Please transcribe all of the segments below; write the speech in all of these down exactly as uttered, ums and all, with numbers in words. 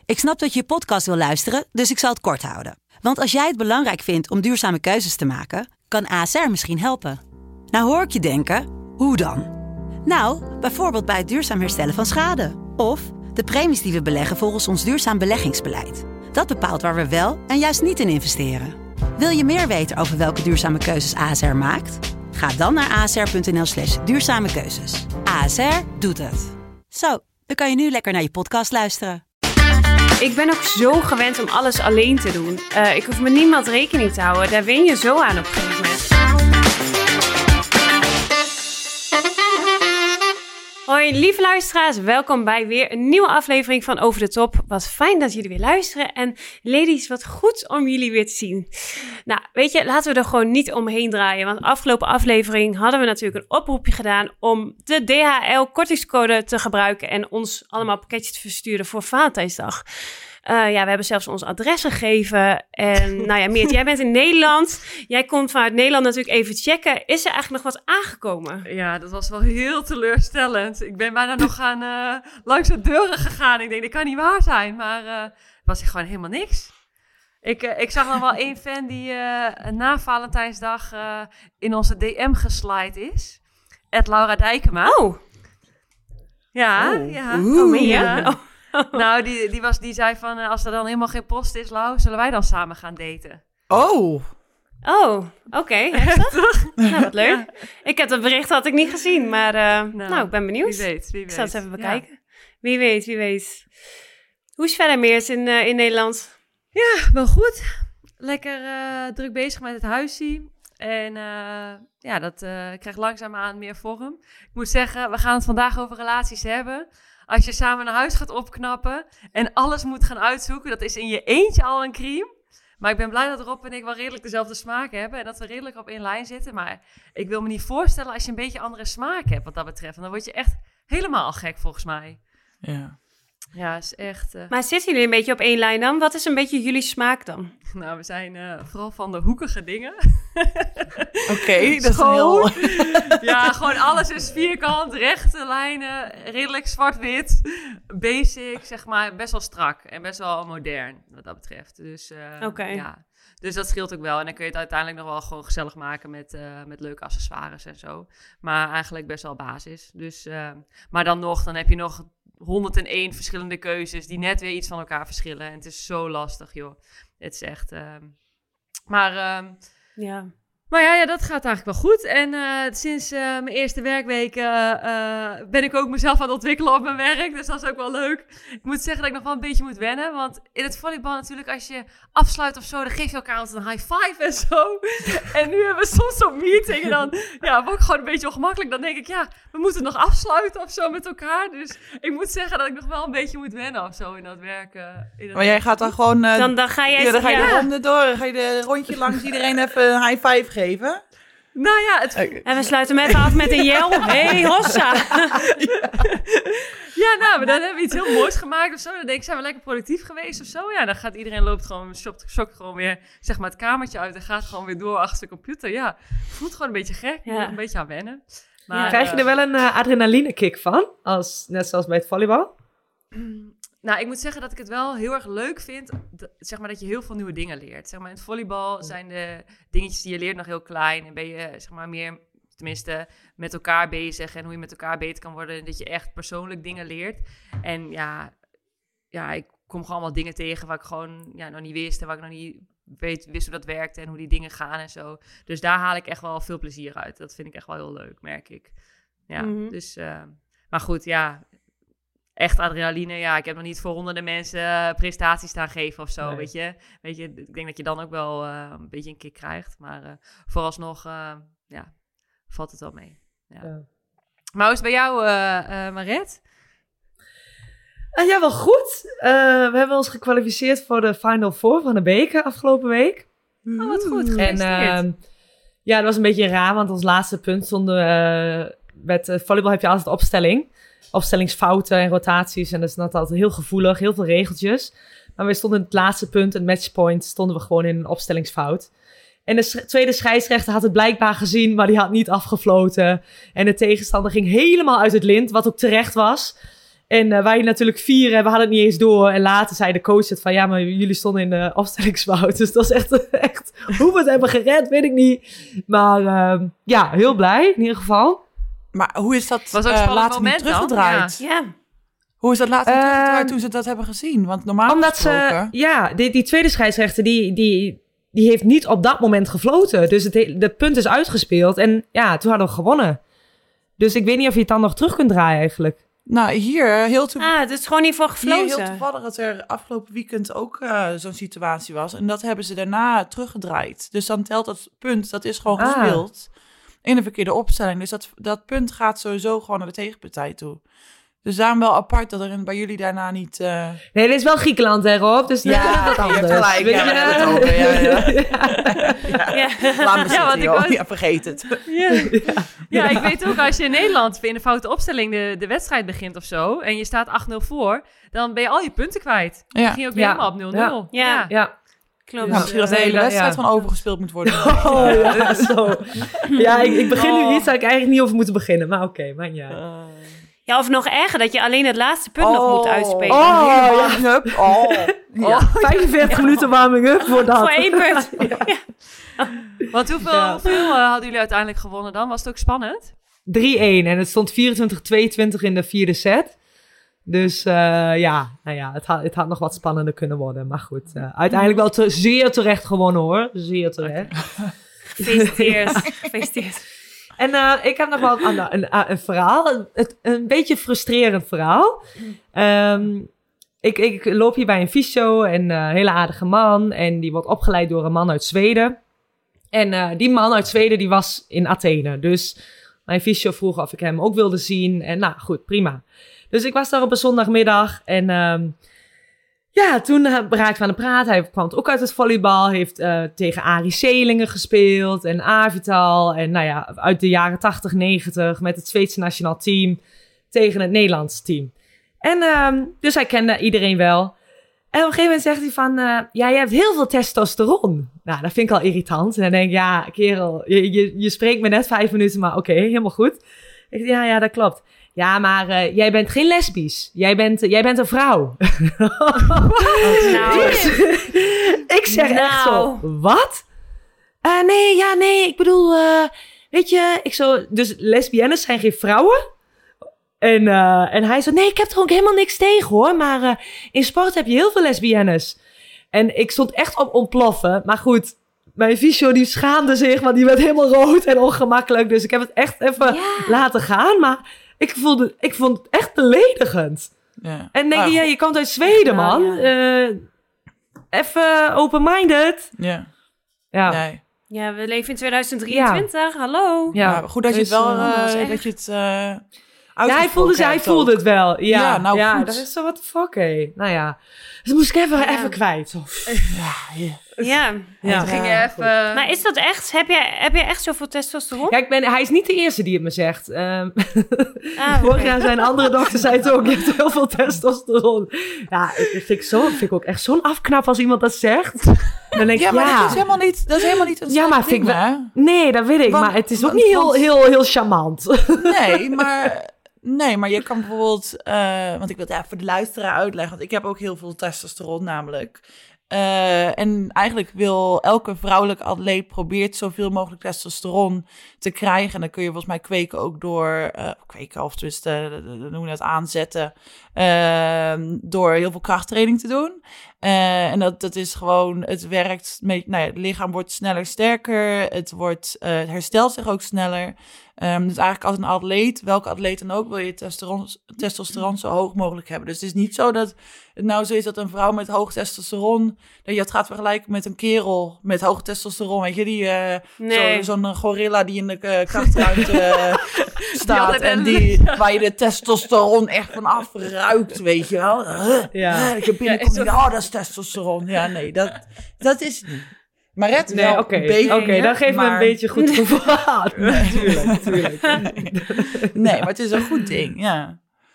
Ik snap dat je je podcast wil luisteren, dus ik zal het kort houden. Want als jij het belangrijk vindt om duurzame keuzes te maken, kan A S R misschien helpen. Nou hoor ik je denken, hoe dan? Nou, bijvoorbeeld bij het duurzaam herstellen van schade. Of de premies die we beleggen volgens ons duurzaam beleggingsbeleid. Dat bepaalt waar we wel en juist niet in investeren. Wil je meer weten over welke duurzame keuzes A S R maakt? Ga dan naar asr.nl slash duurzame keuzes. A S R doet het. Zo, dan kan je nu lekker naar je podcast luisteren. Ik ben ook zo gewend om alles alleen te doen. Uh, ik hoef met niemand rekening te houden. Daar wen je zo aan op een gegeven moment. Hoi lieve luisteraars, welkom bij weer een nieuwe aflevering van Over de Top. Wat fijn dat jullie weer luisteren en ladies, wat goed om jullie weer te zien. Nou, weet je, laten we er gewoon niet omheen draaien, want de afgelopen aflevering hadden we natuurlijk een oproepje gedaan om de D H L kortingscode te gebruiken en ons allemaal pakketjes te versturen voor Valentijnsdag. Uh, ja, we hebben zelfs ons adres gegeven. En nou ja, Meert, jij bent in Nederland. Jij komt vanuit Nederland natuurlijk even checken. Is er eigenlijk nog wat aangekomen? Ja, dat was wel heel teleurstellend. Ik ben bijna nog aan uh, langs de deuren gegaan. Ik denk, dit kan niet waar zijn. Maar uh, het was echt gewoon helemaal niks. Ik, uh, ik zag nog wel één fan die uh, na Valentijnsdag uh, in onze D M geslide is. Ed Laura Dijkema. Oh. Ja, oh. ja. Oeh. Oh, meen je? Ja. Oh. Nou, die, die, was, die zei van, uh, als er dan helemaal geen post is, Lau, zullen wij dan samen gaan daten? Oh. Oh, oké. Okay. Nou, wat leuk. Ja. Ik heb dat bericht had ik niet gezien, maar uh, nou, nou, ik ben benieuwd. Wie weet, wie weet. Ik zal het even bekijken. Ja. Wie weet, wie weet. Hoe is het verder, Meert, in, uh, in Nederland? Ja, wel goed. Lekker uh, druk bezig met het huisje. En uh, ja, dat uh, krijgt langzaamaan meer vorm. Ik moet zeggen, we gaan het vandaag over relaties hebben. Als je samen een huis gaat opknappen en alles moet gaan uitzoeken, dat is in je eentje al een crime. Maar ik ben blij dat Rob en ik wel redelijk dezelfde smaak hebben en dat we redelijk op één lijn zitten. Maar ik wil me niet voorstellen als je een beetje andere smaak hebt wat dat betreft. En dan word je echt helemaal gek volgens mij. Ja. Ja, is echt... Uh... Maar zitten jullie een beetje op één lijn dan? Wat is een beetje jullie smaak dan? Nou, we zijn uh, vooral van de hoekige dingen. Oké, okay, dat is een heel... Ja, gewoon alles is vierkant, rechte lijnen, redelijk zwart-wit, basic, zeg maar, best wel strak en best wel modern wat dat betreft. Dus, uh, okay. ja. Dus dat scheelt ook wel. En dan kun je het uiteindelijk nog wel gewoon gezellig maken met, uh, met leuke accessoires en zo. Maar eigenlijk best wel basis. Dus, uh, maar dan nog, dan heb je nog honderdéén verschillende keuzes die net weer iets van elkaar verschillen. En het is zo lastig, joh. Het is echt... Uh... Maar... Uh... Ja... Maar ja, ja, dat gaat eigenlijk wel goed. En uh, sinds uh, mijn eerste werkweek uh, uh, ben ik ook mezelf aan het ontwikkelen op mijn werk. Dus dat is ook wel leuk. Ik moet zeggen dat ik nog wel een beetje moet wennen. Want in het volleybal natuurlijk, als je afsluit of zo, dan geef je elkaar altijd een high five en zo. En nu hebben we soms zo'n meeting en dan ja, word ik gewoon een beetje ongemakkelijk. Dan denk ik, ja, we moeten nog afsluiten of zo met elkaar. Dus ik moet zeggen dat ik nog wel een beetje moet wennen of zo in dat werk. Uh, in dat maar jij gaat dan gewoon... Uh, dan, dan ga jij... Ja, dan ga je ja. de ronde door. Dan ga je de rondje langs iedereen even een high five geven. Nou ja, het... En we sluiten hem even af met een jel. Hey, hossa! Ja, nou, maar dan hebben we iets heel moois gemaakt of zo. Dan denk ik, zijn we lekker productief geweest of zo? Ja, dan gaat iedereen loopt gewoon, shopt, shopt gewoon weer, zeg maar, het kamertje uit en gaat gewoon weer door achter de computer. Ja, voelt gewoon een beetje gek. Ja. Een beetje aan wennen. Maar, ja. Krijg je er wel een uh, adrenaline kick van? Als, net zoals bij het volleybal? Nou, ik moet zeggen dat ik het wel heel erg leuk vind, dat, zeg maar, dat je heel veel nieuwe dingen leert. Zeg maar, in het volleybal zijn de dingetjes die je leert nog heel klein en ben je, zeg maar, meer, tenminste, met elkaar bezig en hoe je met elkaar beter kan worden en dat je echt persoonlijk dingen leert. En ja, ja ik kom gewoon allemaal dingen tegen waar ik gewoon ja, nog niet wist en waar ik nog niet weet, wist hoe dat werkte en hoe die dingen gaan en zo. Dus daar haal ik echt wel veel plezier uit. Dat vind ik echt wel heel leuk, merk ik. Ja, mm-hmm. dus, uh, maar goed, ja... Echt adrenaline, ja. Ik heb nog niet voor honderden mensen uh, presentaties staan geven of zo, nee. weet je. Weet je, ik denk dat je dan ook wel uh, een beetje een kick krijgt. Maar uh, vooralsnog, uh, ja, valt het wel mee. Ja. Ja. Maar hoe is het bij jou, uh, uh, Maret? Uh, ja, wel goed. Uh, we hebben ons gekwalificeerd voor de Final Four van de beker afgelopen week. Oh, wat goed. En uh, ja, dat was een beetje raar, want ons laatste punt stonden... Uh, met uh, volleybal heb je altijd opstelling. Opstellingsfouten en rotaties. En dat is altijd heel gevoelig, heel veel regeltjes. Maar we stonden in het laatste punt, een matchpoint, stonden we gewoon in een opstellingsfout. En de sch- tweede scheidsrechter had het blijkbaar gezien, maar die had niet afgefloten. En de tegenstander ging helemaal uit het lint, wat ook terecht was. En uh, wij natuurlijk vieren, we hadden het niet eens door. En later zei de coach het van, ja, maar jullie stonden in de opstellingsfout. Dus dat is echt, echt hoe we het hebben gered, weet ik niet. Maar uh, ja, heel blij in ieder geval. Maar hoe is dat Was ook een uh, spannend later niet moment dan? teruggedraaid? Ja. Hoe is dat later niet Uh, teruggedraaid toen ze dat hebben gezien? Want normaal Omdat ze, gesproken... ja, die, die tweede scheidsrechter, die, die, die heeft niet op dat moment gefloten. Dus het, het punt is uitgespeeld. En ja, toen hadden we gewonnen. Dus ik weet niet of je het dan nog terug kunt draaien eigenlijk. Nou, hier heel, toe... Ah, het is gewoon niet voor hier heel gefloten. toevallig dat er afgelopen weekend ook uh, zo'n situatie was. En dat hebben ze daarna teruggedraaid. Dus dan telt dat punt, dat is gewoon Ah. gespeeld in de verkeerde opstelling. Dus dat, dat punt gaat sowieso gewoon naar de tegenpartij toe. Dus daarom wel apart dat er in, bij jullie daarna niet... Uh... Nee, dit is wel Griekenland, hè, Rob? Dus Ja, ja, dat je hebt anders. gelijk. Weet Ja, je? we hebben het over, ja, Ja. ja. Laat me zitten, want ik joh. was- Ja, vergeet het. Ja. Ja, ik weet ook, als je in Nederland in een foute opstelling de, de wedstrijd begint of zo, en je staat acht nul voor, dan ben je al je punten kwijt. Dan Ja. ging je ook weer Ja. helemaal op nul nul. Ja. Ja. Ja. Klopt. Nou, misschien dat de Nee, hele dat- wedstrijd ja. van overgespeeld moet worden. Oh, ja, zo. Ja, ik, ik begin nu Oh. iets waar ik eigenlijk niet over moet beginnen. Maar oké, maar ja. Ja, of nog erger, dat je alleen het laatste punt nog moet uitspelen. Oh, Hele ja. warming-up. Oh. Ja. vijfenveertig minuten warming-up voor dat. Voor één punt. Want hoeveel, Ja. hoeveel uh, hadden jullie uiteindelijk gewonnen dan? Was het ook spannend? drie-één en het stond vierentwintig tweeëntwintig in de vierde set. Dus uh, ja, nou ja, het had, het had nog wat spannender kunnen worden. Maar goed, uh, uiteindelijk wel te, zeer terecht gewonnen hoor. Zeer terecht. Gefeliciteerd. Gefeliciteerd. En uh, ik heb nog wel een, een, een, een verhaal. Een, een, een beetje frustrerend verhaal. Um, ik, ik loop hier bij een fysio en uh, een hele aardige man. En die wordt opgeleid door een man uit Zweden. En uh, die man uit Zweden die was in Athene. Dus mijn fysio vroeg of ik hem ook wilde zien. En nou goed, prima. Dus ik was daar op een zondagmiddag. En um, ja, toen uh, raakten we aan de praat. Hij kwam ook uit het volleybal. Heeft uh, tegen Arie Selingen gespeeld. En Avital. En nou ja, uit de jaren tachtig, negentig. Met het Zweedse nationaal team. Tegen het Nederlandse team. En um, dus hij kende iedereen wel. En op een gegeven moment zegt hij van... Uh, ja, je hebt heel veel testosteron. Nou, dat vind ik al irritant. En dan denk ik, ja, kerel, je, je, je spreekt me net vijf minuten, maar oké, okay, helemaal goed. Ik zeg, ja, ja, dat klopt. Ja, maar uh, jij bent geen lesbisch. Jij bent, uh, jij bent een vrouw. Nou, Ik zeg Nou. echt zo, wat? Uh, nee, ja, nee, ik bedoel, uh, weet je, ik zo... Dus lesbiennes zijn geen vrouwen? En, uh, en hij zo, nee, ik heb er ook helemaal niks tegen, hoor. Maar uh, in sport heb je heel veel lesbiennes. En ik stond echt op ontploffen. Maar goed, mijn fysio die schaamde zich, want die werd helemaal rood en ongemakkelijk. Dus ik heb het echt even Ja. laten gaan. Maar ik, voelde, ik vond het echt beledigend. Ja. En denk Ah, je, ja, je komt uit Zweden, man. Nou, Uh, even open-minded. Ja. Ja, Nee. ja, we leven in tweeduizend drieëntwintig. Hallo. ja. Maar goed dat je het Dus, wel... uh, Uh, dat is echt- dat je het... Uh, Ja, hij voelde, ze, hij voelde het wel. Ja, Ja, nou ja, goed. dat is zo, what the fuck, hé. Nou ja, dus moest ik even, Ja. even kwijt. Zo. Ja, ja. Ja. Ja. Toen ging je Ja, even... Maar is dat echt? Heb je, heb je echt zoveel testosteron? Ja, ik ben, hij is niet de eerste die het me zegt. Um, Ah, vorig oké. jaar zijn andere dokters zei het ook. Je hebt heel veel testosteron. Ja, ik vind ik, zo, vind ik ook echt zo'n afknap als iemand dat zegt. Dan denk ik, Ja, maar ja. Dat, is helemaal niet, dat is helemaal niet een Ja, maar slecht vind ik ding, wel- hè? Nee, dat weet ik. Want- maar het is ook want- niet heel, want- heel, heel charmant. Nee, maar, nee, maar je kan bijvoorbeeld... Uh, want ik wil het even voor de luisteraar uitleggen. Want ik heb ook heel veel testosteron namelijk. Uh, en eigenlijk wil elke vrouwelijke atleet probeert zoveel mogelijk testosteron te krijgen. En dan kun je volgens mij kweken ook door... Uh, kweken of tenminste, uh, noemen we dat aanzetten. Uh, door heel veel krachttraining te doen. Uh, en dat, dat is gewoon... Het werkt... Met, nou ja, het lichaam wordt sneller sterker. Het, wordt, uh, het herstelt zich ook sneller. Um, dus eigenlijk als een atleet, welke atleet dan ook, wil je testosteron, testosteron zo hoog mogelijk hebben. Dus het is niet zo dat het nou zo is dat een vrouw met hoog testosteron, dat je het gaat vergelijken met een kerel met hoog testosteron. Weet je, die uh, Nee. zo, zo'n gorilla die in de uh, krachtruimte uh, staat altijd en een- die, waar je de testosteron echt van afruikt, weet je wel. Uh, Ja. uh, ik heb binnenkomt Ja, en oh, dat is testosteron. Ja, nee, dat, dat is het niet. Maar het Nee, wel oké. een beetje, Oké, dan geef me maar- een beetje goed gevoel. Natuurlijk, natuurlijk. Nee, maar het is een goed ding, ja.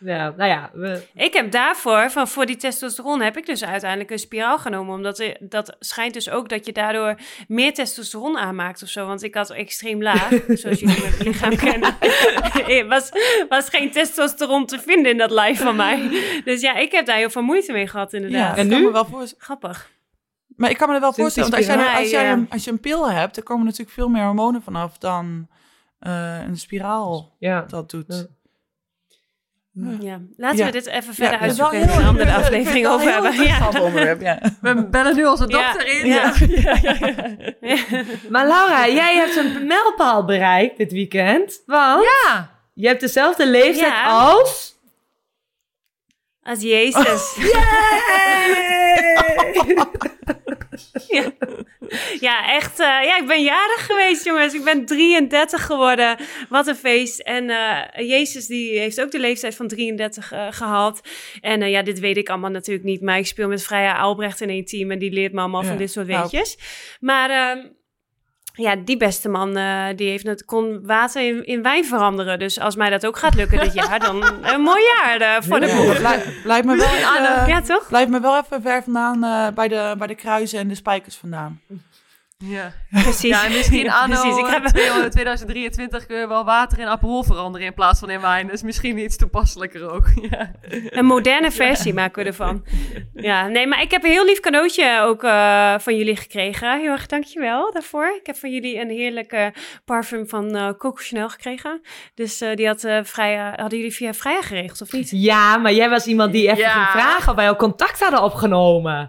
Ja, nou ja. We... Ik heb daarvoor, van voor die testosteron, heb ik dus uiteindelijk een spiraal genomen. Omdat er, dat schijnt dus ook dat je daardoor meer testosteron aanmaakt of zo. Want ik had extreem laag, zoals jullie mijn lichaam kennen. Er was, was geen testosteron te vinden in dat lijf van mij. Dus ja, ik heb daar heel veel moeite mee gehad inderdaad. Ja, En ik kan nu? me wel voorstellen. Grappig. Maar ik kan me er wel Sinds die voorstellen, want als, jij, spiraal, als, jij, ja. als je een pil hebt, dan komen natuurlijk veel meer hormonen vanaf dan uh, een spiraal Ja. dat doet. Ja. Ja, laten Ja. we dit even verder dat is wel uitzoeken en heel- een andere ik vind het aflevering wel over een heel hebben. Ja. interessant onderwerp, ja. We bellen nu onze Ja. dokter in. Ja. Maar Laura, jij hebt een mijlpaal bereikt dit weekend. Want Ja. je hebt dezelfde leeftijd Ja. als... Als Jezus. Ja. Ja, echt. uh, ja, ik ben jarig geweest, jongens. Ik ben drieëndertig geworden. Wat een feest. En uh, Jezus, die heeft ook de leeftijd van drieëndertig uh, gehaald. En uh, ja, dit weet ik allemaal natuurlijk niet. Maar ik speel met Freya Albrecht in één team. En die leert me allemaal Ja, van dit soort nou. weetjes. Maar... Uh, ja, die beste man, uh, die heeft het, kon water in, in wijn veranderen. Dus als mij dat ook gaat lukken dit jaar, dan een mooi jaar uh, voor de Ja, boeg. blijf, blijf, me wel, uh, Ja, toch? blijf me wel even ver vandaan uh, bij, de, bij de kruisen en de spijkers vandaan. Ja. Precies. Ja, en misschien anno Precies. Ik heb... tweeduizend drieëntwintig kun je wel water in Aperol veranderen in plaats van in wijn. Dus misschien iets toepasselijker ook. Ja. Een moderne versie maken we ervan. Ja, nee, maar ik heb een heel lief cadeautje ook uh, van jullie gekregen. Heel erg dankjewel daarvoor. Ik heb van jullie een heerlijke parfum van uh, Coco Chanel gekregen. Dus uh, die had, uh, Freya, hadden jullie via Freya geregeld, of niet? Ja, maar jij was iemand die even Ja. ging vragen of wij al contact hadden opgenomen.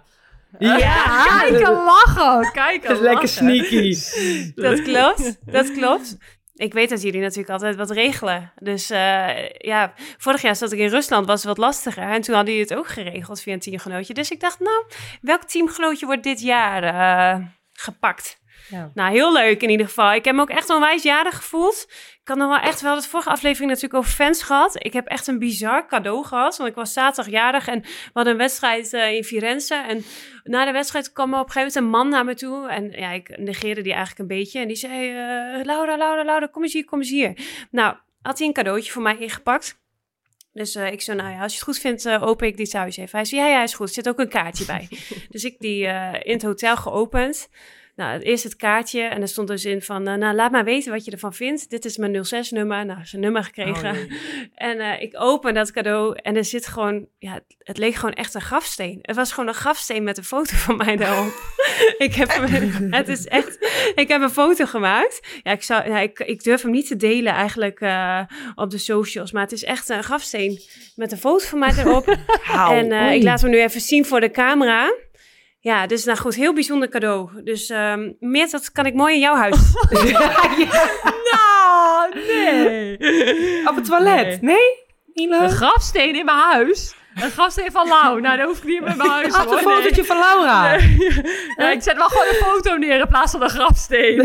Ja, Kijk en lachen. Kijk dat is lekker sneaky. Dat klopt, dat klopt. Ik weet dat jullie natuurlijk altijd wat regelen. Dus uh, ja, vorig jaar zat ik in Rusland, was het wat lastiger. En toen hadden jullie het ook geregeld via een teamgenootje. Dus ik dacht, nou, welk teamgenootje wordt dit jaar uh, gepakt? Ja. Nou, heel leuk in ieder geval. Ik heb me ook echt onwijs jarig gevoeld. Ik had nog wel echt wel de vorige aflevering natuurlijk over fans gehad. Ik heb echt een bizar cadeau gehad. Want ik was zaterdag jarig en we hadden een wedstrijd uh, in Firenze. En na de wedstrijd kwam er op een gegeven moment een man naar me toe. En ja, ik negeerde die eigenlijk een beetje. En die zei, uh, Laura, Laura, Laura, kom eens hier, kom eens hier. Nou, had hij een cadeautje voor mij ingepakt. Dus uh, ik zei, nou ja, als je het goed vindt, uh, open ik dit thuis even. Hij zei, ja, ja, is goed. Er zit ook een kaartje bij. Dus ik die uh, in het hotel geopend. Nou, eerst het kaartje en er stond dus in van... Uh, nou, laat maar weten wat je ervan vindt. Dit is mijn nul zes nummer. Nou, zijn nummer gekregen. Oh, en uh, ik open dat cadeau en er zit gewoon... Ja, het, het leek gewoon echt een grafsteen. Het was gewoon een grafsteen met een foto van mij daarop. ik heb Het is echt... Ik heb een foto gemaakt. Ja, ik, zou, ja, ik, ik durf hem niet te delen eigenlijk uh, op de socials. Maar het is echt een grafsteen met een foto van mij erop. en uh, ik laat hem nu even zien voor de camera... Ja, dus nou goed, heel bijzonder cadeau. Dus um, meer dat kan ik mooi in jouw huis. ja, ja. Nou, nee. Op het toilet? Nee? Niet leuk? Een grafsteen in mijn huis? Een grafsteen van Lau? Nou, dat hoef ik niet in mijn huis. Ach, een fotootje nee. van Laura. Nee. Ja, ik zet wel gewoon een foto neer in plaats van een grafsteen.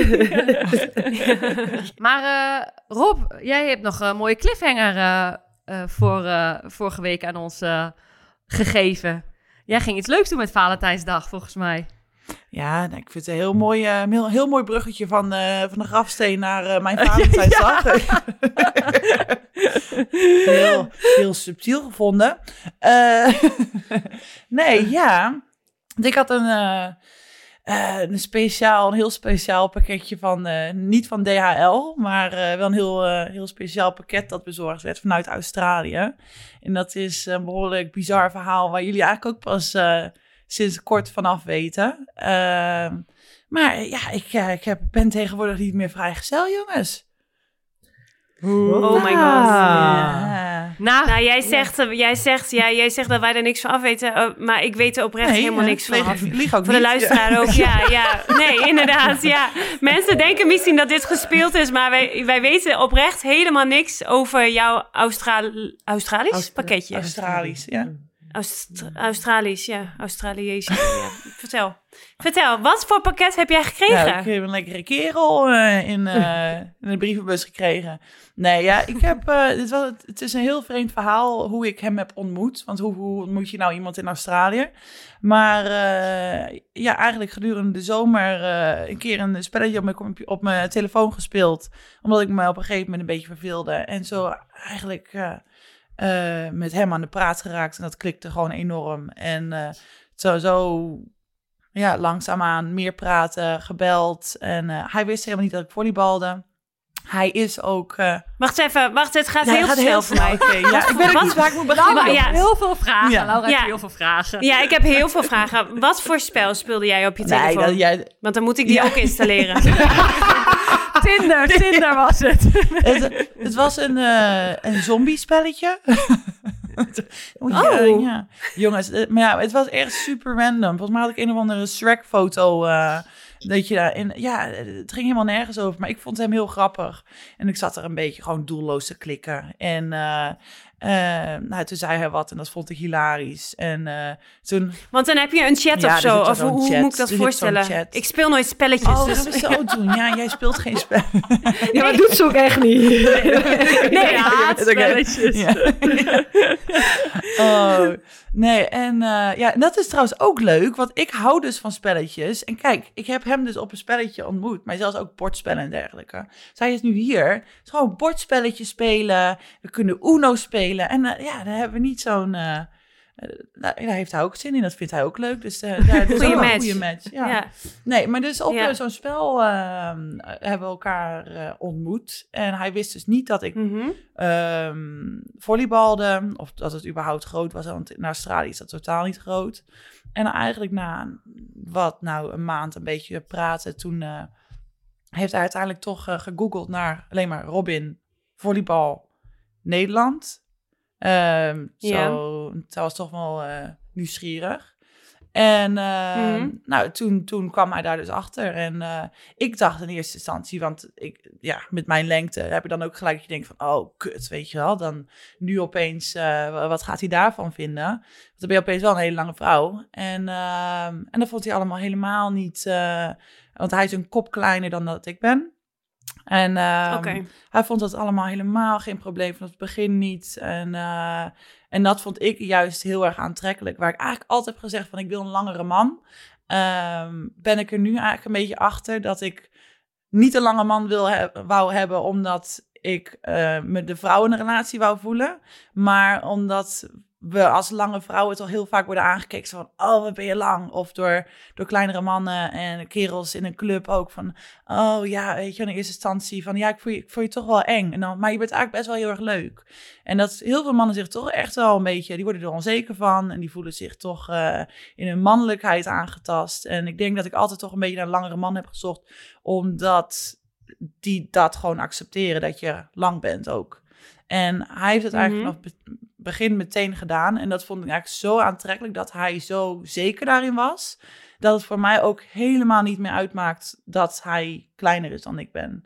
Maar uh, Rob, jij hebt nog een mooie cliffhanger uh, uh, voor uh, vorige week aan ons uh, gegeven. Jij ging iets leuks doen met Valentijnsdag, volgens mij. Ja, nou, ik vind het een heel mooi, uh, heel, heel mooi bruggetje van, uh, van de grafsteen naar uh, mijn Valentijnsdag. Ja. heel, heel subtiel gevonden. Uh, nee, ja. Ik had een, uh, uh, een speciaal, een heel speciaal pakketje van, uh, niet van D H L, maar uh, wel een heel, uh, heel speciaal pakket dat bezorgd werd vanuit Australië. En dat is een behoorlijk bizar verhaal waar jullie eigenlijk ook pas uh, sinds kort vanaf weten. Uh, maar ja, ik, uh, ik heb, ben tegenwoordig niet meer vrijgezel, jongens. Oh my god. Ja. Nou, nou, jij zegt, uh, jij, zegt, ja, jij zegt dat wij er niks van af weten, uh, maar ik weet er oprecht nee, helemaal uh, niks van af. Lieg ook Voor niet. de luisteraar ook, ja, ja. Nee, inderdaad, ja. Mensen denken misschien dat dit gespeeld is, maar wij, wij weten oprecht helemaal niks over jouw Austral- Australisch Aust- pakketje. Australisch, ja. Aust- Australisch, ja. Australiërs. Ja. Vertel. Vertel, wat voor pakket heb jij gekregen? Ja, ik heb een lekkere kerel uh, in, uh, in de brievenbus gekregen. Nee, ja, ik heb... Uh, dit was, het is een heel vreemd verhaal hoe ik hem heb ontmoet. Want hoe, hoe ontmoet je nou iemand in Australië? Maar uh, ja, eigenlijk gedurende de zomer uh, een keer een spelletje op mijn, op mijn telefoon gespeeld. Omdat ik me op een gegeven moment een beetje verveelde. En zo eigenlijk... Uh, uh, met hem aan de praat geraakt. En dat klikte gewoon enorm. En uh, zo, zo ja, langzaamaan meer praten, gebeld. En uh, hij wist helemaal niet dat ik volleybalde. Hij is ook... Uh... Wacht even, wacht, het gaat ja, heel het gaat snel heel voor mij. Okay, ja, ik weet ook niet waar ik moet beginnen. Laura, ja. heel veel vragen. Ja. Laura ja. heeft heel veel vragen. Ja, ik heb heel veel vragen. Wat voor spel speelde jij op je nee, telefoon? Dat, jij... Want dan moet ik die ja. ook installeren. Tinder, Tinder was het. het. Het was een, uh, een zombie-spelletje. Oh. Ja, ja. Jongens, maar ja, het was echt super random. Volgens mij had ik een of andere Shrek-foto... Uh, dat je daarin... Ja, het ging helemaal nergens over. Maar ik vond hem heel grappig. En ik zat er een beetje gewoon doelloos te klikken. En uh, uh, nou, toen zei hij wat en dat vond ik hilarisch. En uh, toen... Want dan heb je een chat ja, of zo? Of hoe, hoe chat. moet ik dat er voorstellen? Ik speel nooit spelletjes. Oh, dus... dat we zo doen. Ja, jij speelt geen spel. Ja, maar doet ze ook echt niet. Nee, ja, haatspelletjes. Ja. Oh, nee. En uh, ja, dat is trouwens ook leuk, want ik hou dus van spelletjes. En kijk, ik heb hem dus op een spelletje ontmoet, maar zelfs ook bordspellen en dergelijke. Zij is nu hier. Het is gewoon bordspelletjes spelen. We kunnen Uno spelen. En uh, ja, dan hebben we niet zo'n... Uh, Uh, nou, daar heeft hij ook zin in, dat vindt hij ook leuk. Dus uh, ja, het is goeie ook match. een goede match. Ja. Ja. Nee, maar dus op Ja. uh, zo'n spel uh, hebben we elkaar uh, ontmoet. En hij wist dus niet dat ik Mm-hmm. um, volleybalde, of dat het überhaupt groot was. Want in Australië is dat totaal niet groot. En eigenlijk na wat, nou, een maand een beetje praten, toen uh, heeft hij uiteindelijk toch uh, gegoogeld naar alleen maar Robin volleybal Nederland. Um, Ja. Zo, dat was toch wel uh, nieuwsgierig. En uh, Mm-hmm. nou, toen, toen kwam hij daar dus achter. En uh, ik dacht in eerste instantie, want ik, ja, met mijn lengte heb je dan ook gelijk dat je denkt van, oh, kut, weet je wel. Dan nu opeens, uh, wat gaat hij daarvan vinden? Want dan ben je opeens wel een hele lange vrouw. En, uh, en dat vond hij allemaal helemaal niet, uh, want hij is een kop kleiner dan dat ik ben. En uh, Okay. hij vond dat allemaal helemaal geen probleem, van het begin niet. En, uh, en dat vond ik juist heel erg aantrekkelijk. Waar ik eigenlijk altijd heb gezegd van ik wil een langere man. Um, ben ik er nu eigenlijk een beetje achter dat ik niet een lange man wil he- wou hebben omdat ik uh, me de vrouw in een relatie wou voelen. Maar omdat we als lange vrouwen toch heel vaak worden aangekeken van, oh, wat ben je lang? Of door, door kleinere mannen en kerels in een club ook van, oh ja, weet je, in eerste instantie van, ja, ik voel je, ik voel je toch wel eng. En dan, maar je bent eigenlijk best wel heel erg leuk. En dat heel veel mannen zich toch echt wel een beetje, die worden er onzeker van en die voelen zich toch uh, in hun mannelijkheid aangetast. En ik denk dat ik altijd toch een beetje naar een langere man heb gezocht, omdat die dat gewoon accepteren, dat je lang bent ook. En hij heeft het Mm-hmm. eigenlijk vanaf het begin meteen gedaan. En dat vond ik eigenlijk zo aantrekkelijk dat hij zo zeker daarin was. Dat het voor mij ook helemaal niet meer uitmaakt dat hij kleiner is dan ik ben.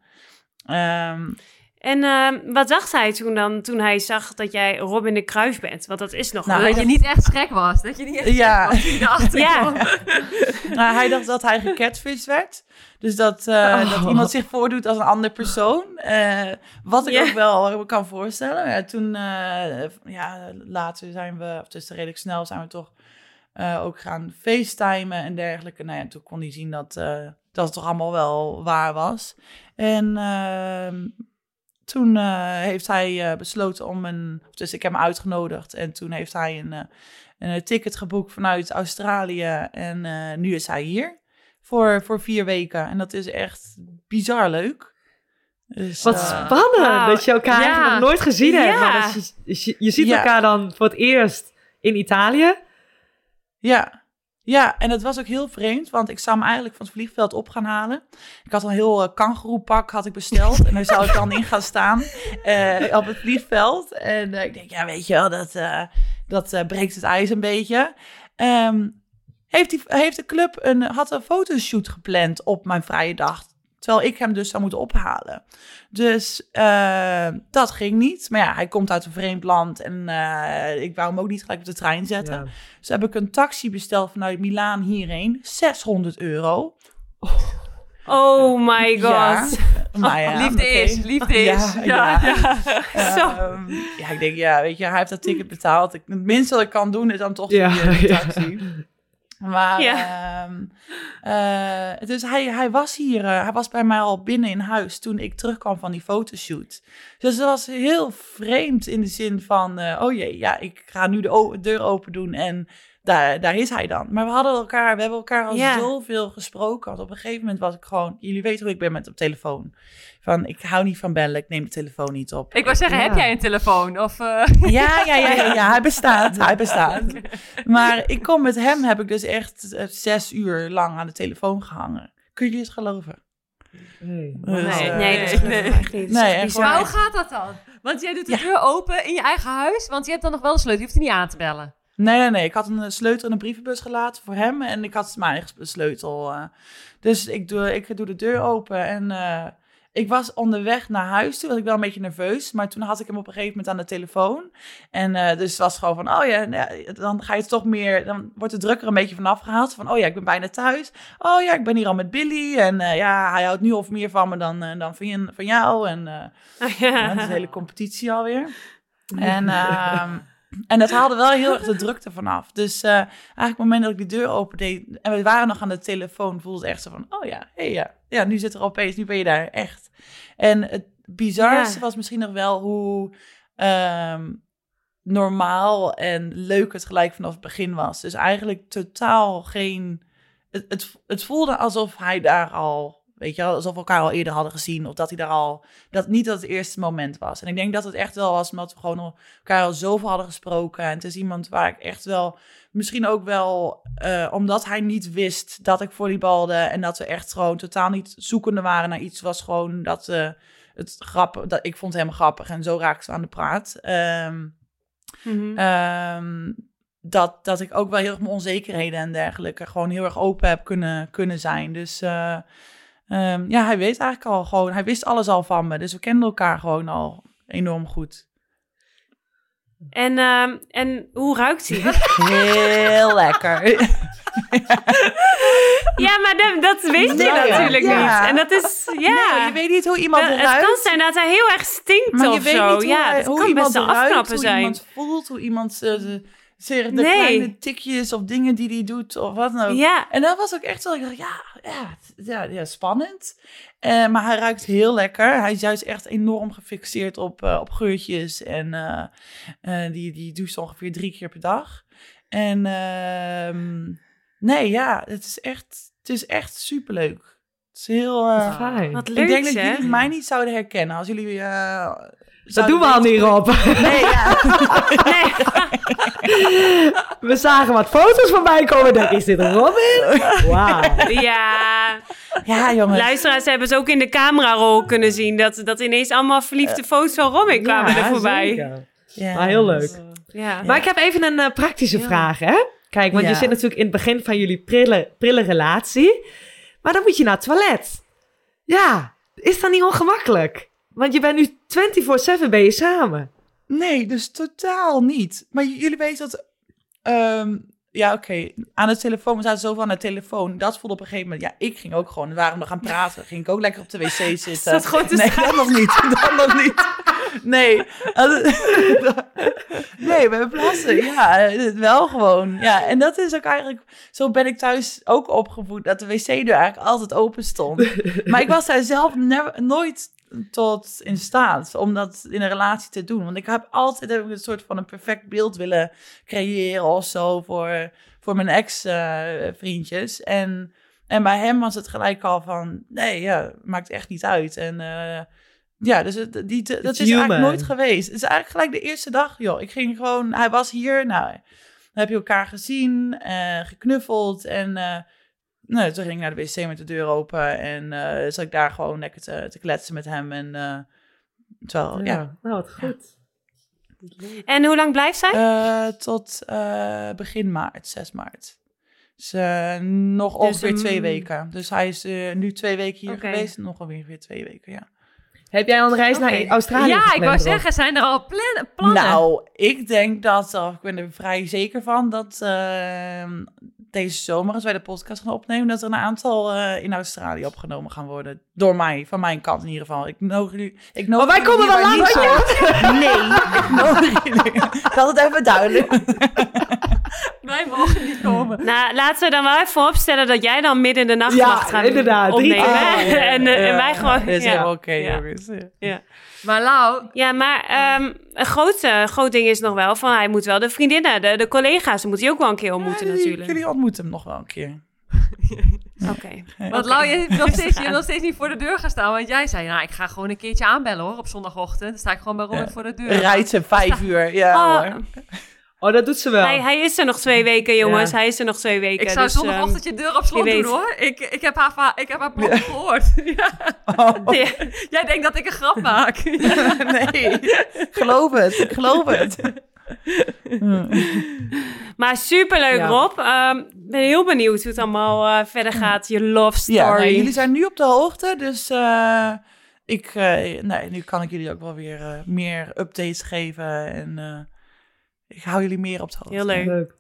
Um, En uh, wat dacht hij toen dan, toen hij zag dat jij Robin de Kruijf bent? Want dat is nog Nou, wel. Dat je niet echt Shrek was. Dat je niet echt Ja. Shrek was. Die Ja. nou, hij dacht dat hij gecatfished werd. Dus dat, uh, Oh. dat iemand zich voordoet als een ander persoon. Uh, wat ik Ja. ook wel kan voorstellen. Ja, toen, uh, ja, later zijn we, of dus redelijk snel zijn we toch uh, ook gaan facetimen en dergelijke. Nou ja, toen kon hij zien dat, uh, dat het toch allemaal wel waar was. En uh, toen uh, heeft hij uh, besloten om een... Dus ik heb hem uitgenodigd en toen heeft hij een, uh, een ticket geboekt vanuit Australië. En uh, nu is hij hier voor, voor vier weken. En dat is echt bizar leuk. Dus, Wat uh, spannend, Wauw. dat je elkaar Ja. eigenlijk nog nooit gezien hebt. Ja. Maar dat je, je, je ziet Ja. elkaar dan voor het eerst in Italië. Ja. Ja, en het was ook heel vreemd, want ik zou hem eigenlijk van het vliegveld op gaan halen. Ik had een heel uh, kangoeroepak had ik besteld en daar zou ik dan in gaan staan uh, op het vliegveld. En uh, ik denk, ja, weet je wel, dat, uh, dat uh, breekt het ijs een beetje. Um, heeft, die, heeft de club een, had een fotoshoot gepland op mijn vrije dag, terwijl ik hem dus zou moeten ophalen. Dus uh, dat ging niet. Maar ja, hij komt uit een vreemd land en uh, ik wou hem ook niet gelijk op de trein zetten. Ja. Dus heb ik een taxi besteld vanuit Milaan hierheen. zeshonderd euro. Oh my god. Ja, maar ja, Liefde oké. is, liefde is. Ja, ja. Ja. Zo. Um, ja, ik denk, ja, weet je, hij heeft dat ticket betaald. Ik, het minste wat ik kan doen is dan toch Ja, die, uh, die ja. taxi. Maar, Ja. ehm, uh, dus hij, hij was hier, uh, hij was bij mij al binnen in huis toen ik terugkwam van die fotoshoot. Dus het was heel vreemd in de zin van, uh, oh jee, ja, ik ga nu de o- deur open doen en daar, daar is hij dan. Maar we hadden elkaar, we hebben elkaar al Ja. zoveel gesproken. Want op een gegeven moment was ik gewoon, jullie weten hoe ik ben met op telefoon. Van, ik hou niet van bellen, ik neem de telefoon niet op. Ik wou zeggen, Ja. heb jij een telefoon? Of, uh... Ja, ja, ja, ja, ja, hij bestaat, hij bestaat. Maar ik kom met hem, heb ik dus echt uh, zes uur lang aan de telefoon gehangen. Kun je het geloven? Nee. Dus, Nee, uh, nee, dat is nee. nee. echt niet. Dat is Nee, echt en bizar. Maar hoe gaat dat dan? Want jij doet de Ja. deur open in je eigen huis, want je hebt dan nog wel een sleutel. Je hoeft die niet aan te bellen. Nee, nee, nee. Ik had een sleutel in een brievenbus gelaten voor hem en ik had mijn eigen sleutel. Uh, dus ik doe, ik doe de deur open en uh, ik was onderweg naar huis toe. Was ik wel een beetje nerveus, maar toen had ik hem op een gegeven moment aan de telefoon. En uh, dus het was gewoon van, oh ja, ja, dan ga je het toch meer, dan wordt de druk er een beetje vanaf gehaald. Van, oh ja, ik ben bijna thuis. Oh ja, ik ben hier al met Billy. En uh, ja, hij houdt nu of meer van me dan, uh, dan van, je, van jou. En uh, Oh, ja. ja, dat is een hele competitie alweer. En... Uh, En dat haalde wel heel erg de drukte vanaf. Dus uh, eigenlijk op het moment dat ik die deur opendeed en we waren nog aan de telefoon, voelde het echt zo van, oh ja, hey, ja, ja, nu zit er opeens, nu ben je daar, echt. En het bizarste Ja. was misschien nog wel hoe um, normaal en leuk het gelijk vanaf het begin was. Dus eigenlijk totaal geen, het, het, het voelde alsof hij daar al, weet je wel, alsof we elkaar al eerder hadden gezien. Of dat hij daar al, dat niet dat het eerste moment was. En ik denk dat het echt wel was, omdat we gewoon elkaar al zoveel hadden gesproken. En het is iemand waar ik echt wel, misschien ook wel, uh, omdat hij niet wist dat ik volleybalde. En dat we echt gewoon totaal niet zoekende waren naar iets. Was gewoon dat uh, het grappig, dat ik vond hem grappig. En zo raakten we aan de praat. Um, Mm-hmm. um, dat, dat ik ook wel heel erg mijn onzekerheden en dergelijke gewoon heel erg open heb kunnen, kunnen zijn. Dus... Uh, Um, ja, hij weet eigenlijk al gewoon, hij wist alles al van me. Dus we kenden elkaar gewoon al enorm goed. En, um, en hoe ruikt hij? Heel lekker. Ja, maar dat, dat weet je Ja, natuurlijk ja. niet. En dat is, ja. Nee, je weet niet hoe iemand Uh, eruit... het kan zijn dat hij heel erg stinkt maar je of weet zo. niet hoe, ja, hij, dat hoe kan iemand best wel eruit, afknappen hoe zijn. iemand voelt, hoe iemand uh, de, de, de Nee. kleine tikjes of dingen die hij doet of wat dan ook. Ja, En dat was ook echt zo, ik dacht, ja, ja, ja, ja spannend. Uh, maar hij ruikt heel lekker. Hij is juist echt enorm gefixeerd op, uh, op geurtjes. En uh, uh, die, die doucht ongeveer drie keer per dag. En uh, nee, ja, het is echt, het is echt superleuk. Het is heel... Uh, Fijn. wat ik leuk denk dat zeg. jullie mij niet zouden herkennen. Als jullie... Uh, Dat doen we al niet, Rob. Nee, ja. Nee. We zagen wat foto's voorbij komen. Denk, is dit Robin? Wauw. Ja, Ja, jongens. luisteraars hebben ze ook in de camerarol kunnen zien. Dat, dat ineens allemaal verliefde foto's van Robin kwamen er voorbij. Zeker. Ja. Maar heel leuk. Ja. Maar ik heb even een uh, praktische Ja. vraag, hè? Kijk, want Ja. je zit natuurlijk in het begin van jullie prille, prille relatie. Maar dan moet je naar het toilet. Ja, is dat niet ongemakkelijk? Want je bent nu vierentwintig zeven ben je samen. Nee, dus totaal niet. Maar j- jullie weten dat... Um, ja, oké. Okay. Aan de telefoon, we zaten zoveel aan de telefoon. Dat voelde op een gegeven moment... Ja, ik ging ook gewoon... We waren nog gaan praten. Ging ik ook lekker op de wc zitten. zat gewoon te Nee, schuiven. dat nog niet. Dat nog niet. Nee. Nee, bij plassen. Ja, wel gewoon. Ja, en dat is ook eigenlijk... Zo ben ik thuis ook opgevoed. Dat de wc-deur eigenlijk altijd open stond. Maar ik was daar zelf never, nooit... tot in staat om dat in een relatie te doen. Want ik heb altijd heb ik een soort van een perfect beeld willen creëren of zo voor, voor mijn ex-vriendjes. Uh, en, en bij hem was het gelijk al van, nee, ja, maakt echt niet uit. En uh, ja, dus het, die, dat is human. eigenlijk nooit geweest. Het is eigenlijk gelijk de eerste dag, joh. Ik ging gewoon, hij was hier, nou, dan heb je elkaar gezien, uh, geknuffeld en... Uh, Nou, toen ging ik naar de wc met de deur open en uh, zat ik daar gewoon lekker te, te kletsen met hem. En uh, terwijl, ja. ja. Nou, wat goed. En hoe lang blijft zij? Uh, tot uh, begin maart, zes maart. Dus uh, nog Dus ongeveer een- twee weken. Dus hij is uh, nu twee weken hier Oké. geweest. Nog ongeveer twee weken, ja. Heb jij al een reis Oké. naar Australië Ja, ik gepland, wou Rob? zeggen, zijn er al plan- plannen? Nou, ik denk dat, of ik ben er vrij zeker van, dat uh, deze zomer, als wij de podcast gaan opnemen, dat er een aantal uh, in Australië opgenomen gaan worden. Door mij, van mijn kant in ieder geval. Ik nodig jullie... Ik nodig Maar wij komen jullie wel hier langs, niet hoor. uit. Nee, ik nodig jullie. Dat het even duidelijk. Wij mogen niet komen. Nou, laten we dan wel even opstellen dat jij dan midden in de nacht Ja, mag gaan inderdaad. opnemen. Drie- hè? Ah, ja, en, eh, ja. en wij gewoon... Dat is ja. helemaal oké, Ja. jongens. Ja. Ja. Maar Lau, Ja, maar ehm, een groot, eh, groot ding is nog wel van hij moet wel de vriendinnen, de, de collega's, die moet hij ook wel een keer ontmoeten Ja, die- natuurlijk. Jullie ontmoeten hem nog wel een keer. Oké. want Lau, je hebt nog steeds, je hebt nog steeds niet voor de deur gaan staan. Want jij zei, nou, ik ga gewoon een keertje aanbellen hoor, op zondagochtend. Dan sta ik gewoon bij Robin Ja. voor de deur. Rijdt ze vijf uur. Ja Oh, hoor. Oh, dat doet ze wel. hij, hij is er nog twee weken, jongens. Ja. Hij is er nog twee weken. Ik zou dus, zondagochtend je deur op slot wie doen weet. hoor. Ik, ik heb haar, va- ik heb haar plan gehoord. Ja. Oh, ehm, ja. Jij denkt dat ik een grap maak. nee, geloof het. Ik geloof het. Maar superleuk, Ja. Rob. Ik ben heel benieuwd hoe het allemaal eh, verder gaat. Je love story. Ja, nou, jullie zijn nu op de hoogte, dus eh, ik, eh, nee, nu kan ik jullie ook wel weer eh, meer updates geven en eh, ik hou jullie meer op de hoogte. Heel leuk. Leuk.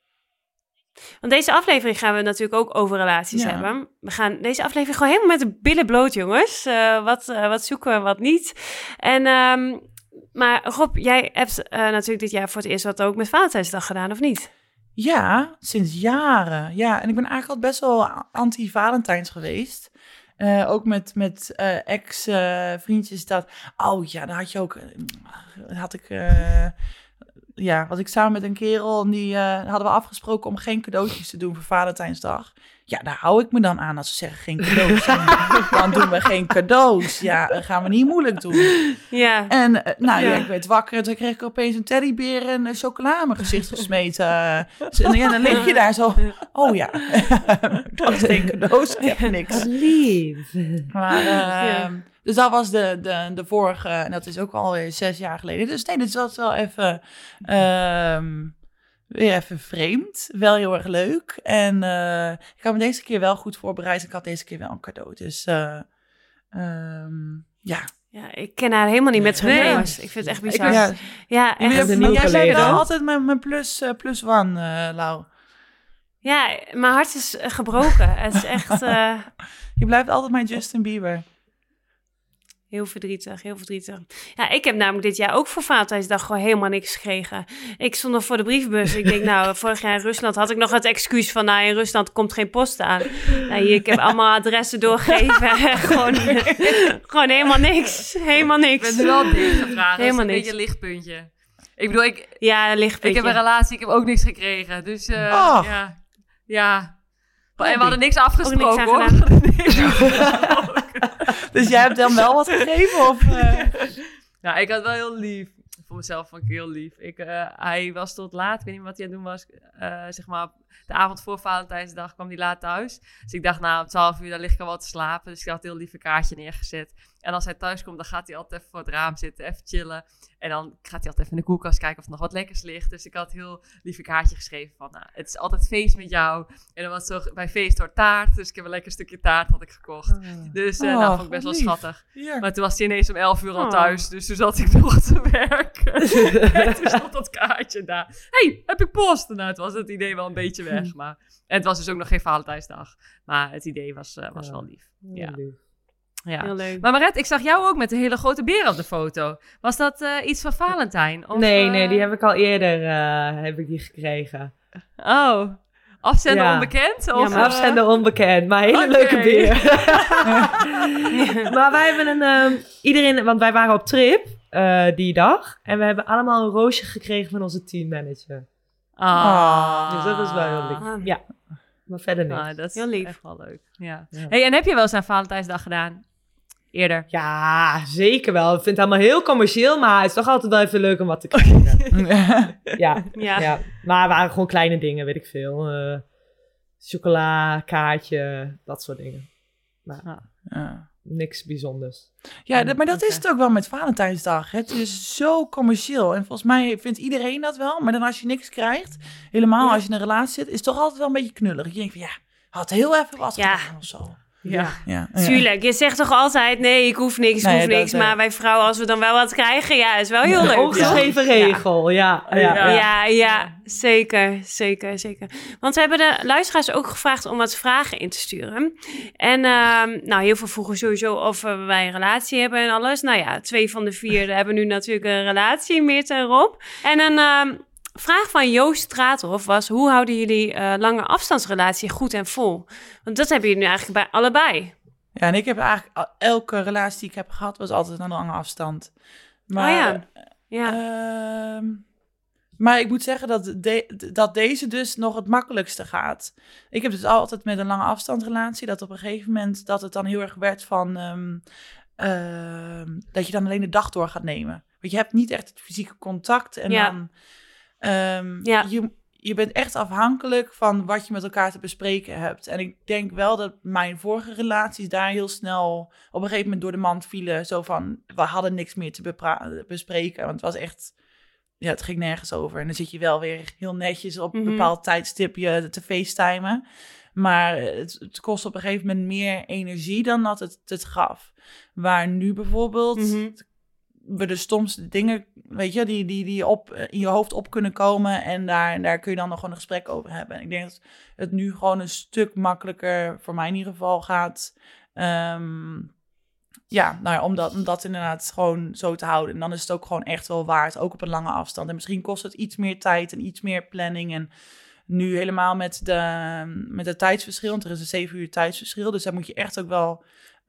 Want deze aflevering gaan we natuurlijk ook over relaties Ja. hebben. We gaan deze aflevering gewoon helemaal met de billen bloot, jongens. Eh, wat, eh, wat zoeken we, wat niet. En, ehm, maar Rob, jij hebt eh, natuurlijk dit jaar voor het eerst wat ook met Valentijnsdag gedaan, of niet? Ja, sinds jaren. Ja, en ik ben eigenlijk al best wel anti-Valentijns geweest. Eh, ook met, met eh, ex-vriendjes dat... Oh ja, daar had je ook... eh, had ik... eh, ja, was ik samen met een kerel en die eh, hadden we afgesproken om geen cadeautjes te doen voor Valentijnsdag. Ja, daar hou ik me dan aan als ze zeggen geen cadeaus. Dan doen we geen cadeaus. Ja, dan gaan we niet moeilijk doen. Ja. En eh, nou ja. Ja. ik werd wakker en toen kreeg ik opeens een teddybeer en uh, chocola in mijn gezicht gesmeten. Dus, en ja, dan lig je daar zo, oh ja, dat is geen cadeaus, ik heb niks. Lief. Maar, eh, Ja. Dus dat was de, de, de vorige, en dat is ook alweer zes jaar geleden. Dus nee, dit was wel even, ehm, weer even vreemd. Wel heel erg leuk. En uh, ik had me deze keer wel goed voorbereid. Ik had deze keer wel een cadeau. Dus uh, um, ja. Ja, ik ken haar helemaal niet met z'n Nee. jongens. Ik vind het echt Ik bizar. ja, Ja, jij echt. de nieuwe jij bent collega. wel altijd mijn, mijn plus, uh, plus one, uh, Lau. Ja, mijn hart is eh, gebroken. Het is echt uh, Je blijft altijd mijn Justin Bieber. heel verdrietig, heel verdrietig. Ja, ik heb namelijk dit jaar ook voor Valentijnsdag gewoon helemaal niks gekregen. Ik stond nog voor de brievenbus. Ik denk, nou, vorig jaar in Rusland had ik nog het excuus van, nou, in Rusland komt geen post aan. Nou, hier, ik heb allemaal adressen doorgegeven. gewoon, gewoon helemaal niks. Helemaal Ik niks. ben nu wel dicht gevraagd. Helemaal Dat is een niks. beetje een lichtpuntje. Ik bedoel, ik, Ja, een lichtpuntje. ik heb een relatie, ik heb ook niks gekregen. Dus uh, Oh. ja. Ja. Hobby. En we hadden niks afgesproken aan hoor. gedaan. We hadden niks afgesproken. Dus jij hebt dan wel wat gegeven? Of, uh... Nou, ik had wel heel lief. Voor mezelf vond ik heel lief. Ik, uh, hij was tot laat. Ik weet niet wat hij aan het doen was. Uh, zeg maar, de avond voor Valentijnsdag kwam hij laat thuis. Dus ik dacht, nou, om twaalf uur dan lig ik al wat te slapen. Dus ik had een heel lieve kaartje neergezet. En als hij thuis komt, dan gaat hij altijd even voor het raam zitten. Even chillen. En dan gaat hij altijd even in de koelkast kijken of er nog wat lekkers ligt. Dus ik had een heel lieve kaartje geschreven van, nou, het is altijd feest met jou. En dan was het zo, bij feest hoort taart. Dus ik heb een lekker stukje taart had ik gekocht. Dus uh, Oh, nou, vond ik best wel lief. schattig. Ja. Maar toen was hij ineens om elf uur al Oh. thuis. Dus toen zat ik nog te werken. En toen stond dat kaartje daar. Hey, heb ik post? Nou, het was het idee wel een beetje weg. Maar... En het was dus ook nog geen Valentijnsdag. Maar het idee was, uh, was Ja. wel lief. Ja. Lief. Ja. Heel leuk. Maar Maret, ik zag jou ook met een hele grote beer op de foto. Was dat uh, iets van Valentijn? Of, Nee, uh, nee, die heb ik al eerder uh, heb ik die gekregen. Oh, afzender Ja. onbekend? Of, Ja, maar uh, Afzender onbekend, maar hele Oké. leuke beer. Maar wij hebben een... Um, iedereen, want wij waren op trip uh, die dag. En we hebben allemaal een roosje gekregen van onze teammanager. Ah. Dus dat is wel heel lief. Ah. Ja, maar verder niet. Ah, dat is Heel lief. echt wel leuk. Ja. Ja. Hey, en heb je wel eens aan Valentijnsdag gedaan? Eerder? Ja, zeker wel. Ik vind het allemaal heel commercieel, maar het is toch altijd wel even leuk om wat te krijgen. ja, Ja. ja, maar het waren gewoon kleine dingen, weet ik veel. Uh, chocola, kaartje, dat soort dingen. Maar Ja. niks bijzonders. Ja, dat- maar dat is Oké. het ook wel met Valentijnsdag. Het is zo commercieel. En volgens mij vindt iedereen dat wel. Maar dan als je niks krijgt, helemaal Ja. als je in een relatie zit, is het toch altijd wel een beetje knullig. Je denkt van, ja, had heel even wat Ja. gedaan of zo. Ja. Ja. Tuurlijk, je zegt toch altijd, nee, ik hoef niks, ik Nee, hoef dat, niks. eh, Maar wij vrouwen, als we dan wel wat krijgen, ja, is wel heel leuk. Ongeschreven Ja. regel, ja. ja, ja. Ja, ja. ja, zeker, zeker, zeker. Want we hebben de luisteraars ook gevraagd om wat vragen in te sturen. En ehm, nou, heel veel vroegen sowieso of uh, wij een relatie hebben en alles. Nou ja, twee van de vier hebben nu natuurlijk een relatie, Meert en Rob. En een... ehm, vraag van Joost Straathoff was... hoe houden jullie uh, lange afstandsrelatie goed en vol? Want dat hebben jullie nu eigenlijk bij allebei. Ja, en ik heb eigenlijk... elke relatie die ik heb gehad was altijd een lange afstand. Maar, oh ja. ja. Uh, maar ik moet zeggen dat, de, dat deze dus nog het makkelijkste gaat. Ik heb dus altijd met een lange afstandsrelatie... dat op een gegeven moment dat het dan heel erg werd van... Um, uh, dat je dan alleen de dag door gaat nemen. Want je hebt niet echt het fysieke contact. En ja. dan... Um, ja. je, je bent echt afhankelijk van wat je met elkaar te bespreken hebt. En ik denk wel dat mijn vorige relaties daar heel snel... op een gegeven moment door de mand vielen. Zo van, we hadden niks meer te bepra- bespreken. Want het was echt... Ja, het ging nergens over. En dan zit je wel weer heel netjes op een mm-hmm. bepaald tijdstip je te facetimen. Maar het, het kost op een gegeven moment meer energie dan dat het het gaf. Waar nu bijvoorbeeld mm-hmm. we de stomste dingen, weet je, die, die, die op, in je hoofd op kunnen komen. En daar, daar kun je dan nog gewoon een gesprek over hebben. En ik denk dat het nu gewoon een stuk makkelijker, voor mij in ieder geval, gaat... Um, Ja, nou ja, om, dat, om dat inderdaad gewoon zo te houden. En dan is het ook gewoon echt wel waard, ook op een lange afstand. En misschien kost het iets meer tijd en iets meer planning. En nu helemaal met, de, met het tijdsverschil, want er is een zeven uur tijdsverschil. Dus daar moet je echt ook wel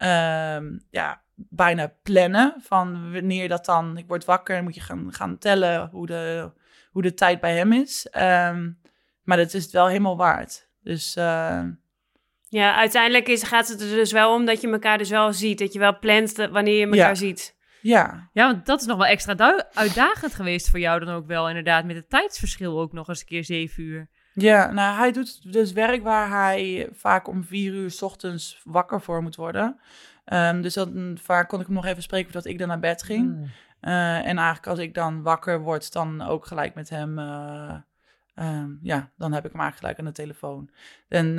um, ja, bijna plannen van wanneer dat dan... Ik word wakker en moet je gaan, gaan tellen hoe de, hoe de tijd bij hem is. Um, maar dat is het wel helemaal waard. Dus... Uh, Ja, uiteindelijk is, gaat het er dus wel om dat je elkaar dus wel ziet. Dat je wel plant wanneer je elkaar ja. ziet. Ja. ja, want dat is nog wel extra du- uitdagend geweest voor jou dan ook wel. Inderdaad, met het tijdsverschil ook nog eens een keer zeven uur. Ja, nou hij doet dus werk waar hij vaak om vier uur 's ochtends wakker voor moet worden. Um, dus dan, vaak kon ik hem nog even spreken voordat ik dan naar bed ging. Mm. Uh, en eigenlijk als ik dan wakker word, dan ook gelijk met hem... Uh, Um, ja, dan heb ik hem eigenlijk gelijk aan de telefoon. En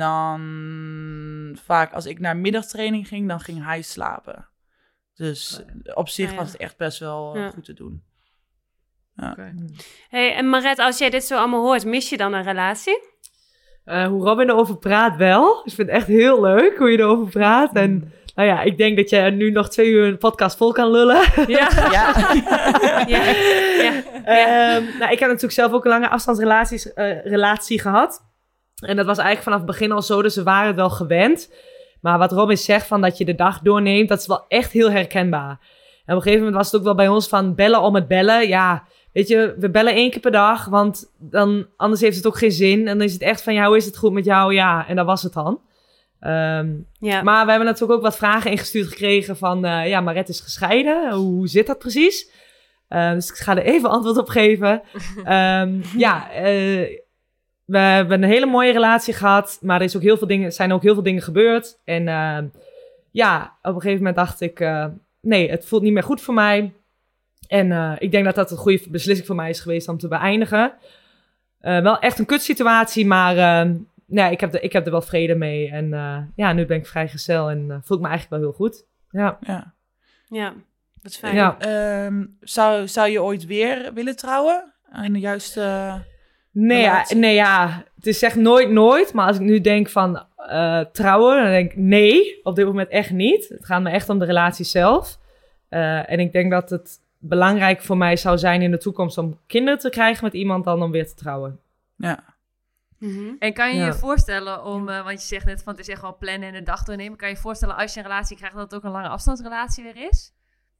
dan vaak als ik naar middagtraining ging, dan ging hij slapen. Dus oh ja. op zich oh ja. was het echt best wel ja. goed te doen. Ja. Okay. Hey, en Maret, als jij dit zo allemaal hoort, mis je dan een relatie? Uh, hoe Robin erover praat wel. Ik vind het echt heel leuk hoe je erover praat. En mm. nou ja, ik denk dat je nu nog twee uur een podcast vol kan lullen. Ja. ja. ja. ja. ja. Um, nou, ik heb natuurlijk zelf ook een lange afstandsrelatie uh, relatie gehad. En dat was eigenlijk vanaf het begin al zo, dus we waren het wel gewend. Maar wat Robin zegt, van dat je de dag doorneemt, dat is wel echt heel herkenbaar. En op een gegeven moment was het ook wel bij ons van bellen om het bellen. Ja, weet je, we bellen één keer per dag, want dan, anders heeft het ook geen zin. En dan is het echt van, ja, hoe is het goed met jou? Ja, en dat was het dan. Um, ja. Maar we hebben natuurlijk ook wat vragen ingestuurd gekregen van... Uh, ja, Maret is gescheiden. Hoe, hoe zit dat precies? Uh, dus ik ga er even antwoord op geven. Um, ja, uh, we hebben een hele mooie relatie gehad. Maar er is ook heel veel dingen, zijn ook heel veel dingen gebeurd. En uh, ja, op een gegeven moment dacht ik... Uh, nee, het voelt niet meer goed voor mij. En uh, ik denk dat dat een goede beslissing voor mij is geweest om te beëindigen. Uh, wel echt een kutsituatie, maar... Uh, Nee, ik heb, de, ik heb er wel vrede mee. En uh, ja, nu ben ik vrijgezel en uh, voel ik me eigenlijk wel heel goed. Ja, ja. ja dat is fijn. Ja. Um, zou, zou je ooit weer willen trouwen? En de juiste... Nee ja, nee, ja, het is echt nooit, nooit. Maar als ik nu denk van uh, trouwen, dan denk ik nee, op dit moment echt niet. Het gaat me echt om de relatie zelf. Uh, en ik denk dat het belangrijk voor mij zou zijn in de toekomst om kinderen te krijgen met iemand dan om weer te trouwen. Ja. Mm-hmm. En kan je ja. je voorstellen om, uh, want je zegt net van het is echt wel plannen en de dag doornemen. Kan je je voorstellen als je een relatie krijgt dat het ook een lange afstandsrelatie weer is?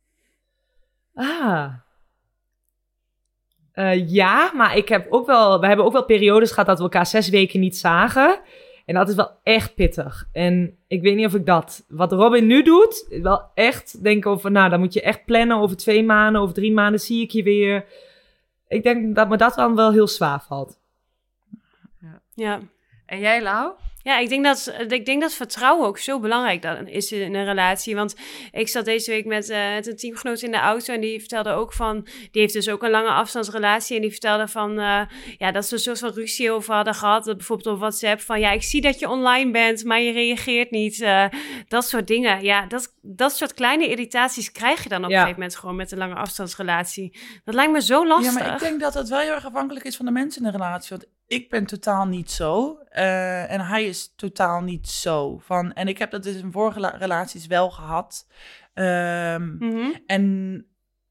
Ah. Uh, ja, maar ik heb ook wel, we hebben ook wel periodes gehad dat we elkaar zes weken niet zagen. En dat is wel echt pittig. En ik weet niet of ik dat, wat Robin nu doet, wel echt denken over, nou dan moet je echt plannen over twee maanden, over drie maanden zie ik je weer. Ik denk dat me dat dan wel heel zwaar valt. Ja. En jij, Lau? Ja, ik denk, dat, ik denk dat vertrouwen ook zo belangrijk dan is in een relatie. Want ik zat deze week met, uh, met een teamgenoot in de auto en die vertelde ook van... Die heeft dus ook een lange afstandsrelatie en die vertelde van... Uh, ja, dat ze een soort van ruzie over hadden gehad. Bijvoorbeeld op WhatsApp van... Ja, ik zie dat je online bent, maar je reageert niet. Uh, dat soort dingen. Ja, dat, dat soort kleine irritaties krijg je dan op ja. een gegeven moment gewoon met een lange afstandsrelatie. Dat lijkt me zo lastig. Ja, maar ik denk dat het wel heel erg afhankelijk is van de mensen in de relatie. Want ik ben totaal niet zo. Uh, en hij is totaal niet zo. Van, en ik heb dat dus in vorige relaties wel gehad. Um, mm-hmm. En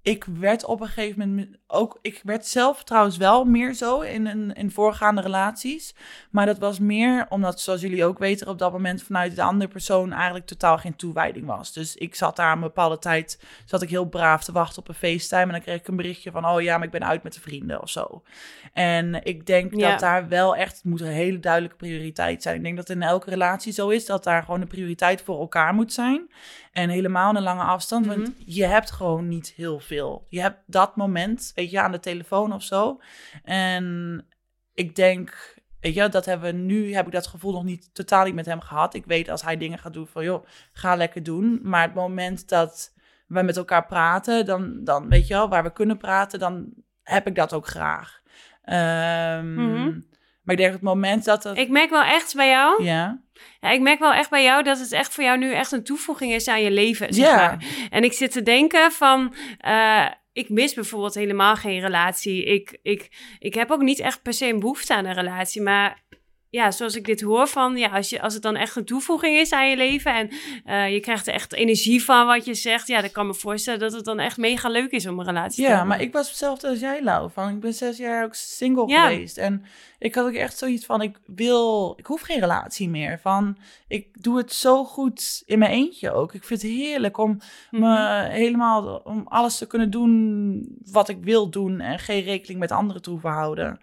ik werd op een gegeven moment ook... Ik werd zelf trouwens wel meer zo in, in, in voorgaande relaties. Maar dat was meer omdat, zoals jullie ook weten, op dat moment vanuit de andere persoon eigenlijk totaal geen toewijding was. Dus ik zat daar een bepaalde tijd, zat ik heel braaf te wachten op een FaceTime. En dan kreeg ik een berichtje van, oh ja, maar ik ben uit met de vrienden of zo. En ik denk Ja. dat daar wel echt, het moet een hele duidelijke prioriteit zijn. Ik denk dat in elke relatie zo is, dat daar gewoon een prioriteit voor elkaar moet zijn. En helemaal een lange afstand, want Mhm. je hebt gewoon niet heel veel. Je hebt dat moment, weet je, aan de telefoon of zo. En ik denk, weet je, dat hebben we nu, heb ik dat gevoel nog niet, totaal niet met hem gehad. Ik weet als hij dingen gaat doen van, joh, ga lekker doen. Maar het moment dat we met elkaar praten, dan, dan weet je wel, waar we kunnen praten, dan heb ik dat ook graag. Ehm, Mhm. Maar ik denk het moment dat het... Ik merk wel echt bij jou... Ja, Ja, ik merk wel echt bij jou dat het echt voor jou nu echt een toevoeging is aan je leven, zeg Ja. maar. En ik zit te denken van... eh, ik mis bijvoorbeeld helemaal geen relatie. Ik, ik, ik heb ook niet echt per se een behoefte aan een relatie. Maar ja, zoals ik dit hoor van... Ja, als, je, als het dan echt een toevoeging is aan je leven... en eh, je krijgt er echt energie van wat je zegt... ja, dan kan ik me voorstellen dat het dan echt mega leuk is om een relatie te ja, hebben. maar ik was hetzelfde als jij, Lau. Van, ik ben zes jaar ook single Ja. geweest. En ik had ook echt zoiets van, ik wil... Ik hoef geen relatie meer. Van, ik doe het zo goed in mijn eentje ook. Ik vind het heerlijk om Mhm. me helemaal... om alles te kunnen doen wat ik wil doen... en geen rekening met anderen te hoeven houden.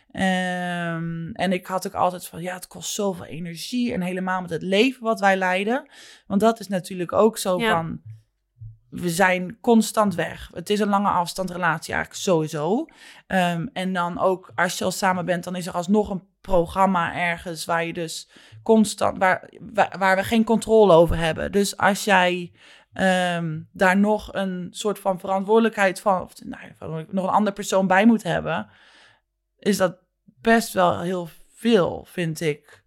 Ehm, en ik had ook altijd van, ja, het kost zoveel energie... en helemaal met het leven wat wij leiden. Want dat is natuurlijk ook zo Ja. van... We zijn constant weg. Het is een lange afstandrelatie eigenlijk sowieso. Um, en dan ook als je al samen bent, dan is er alsnog een programma ergens waar je dus constant, waar, waar, waar we geen controle over hebben. Dus als jij um, daar nog een soort van verantwoordelijkheid van, of nou, van nog een andere persoon bij moet hebben, is dat best wel heel veel, vind ik.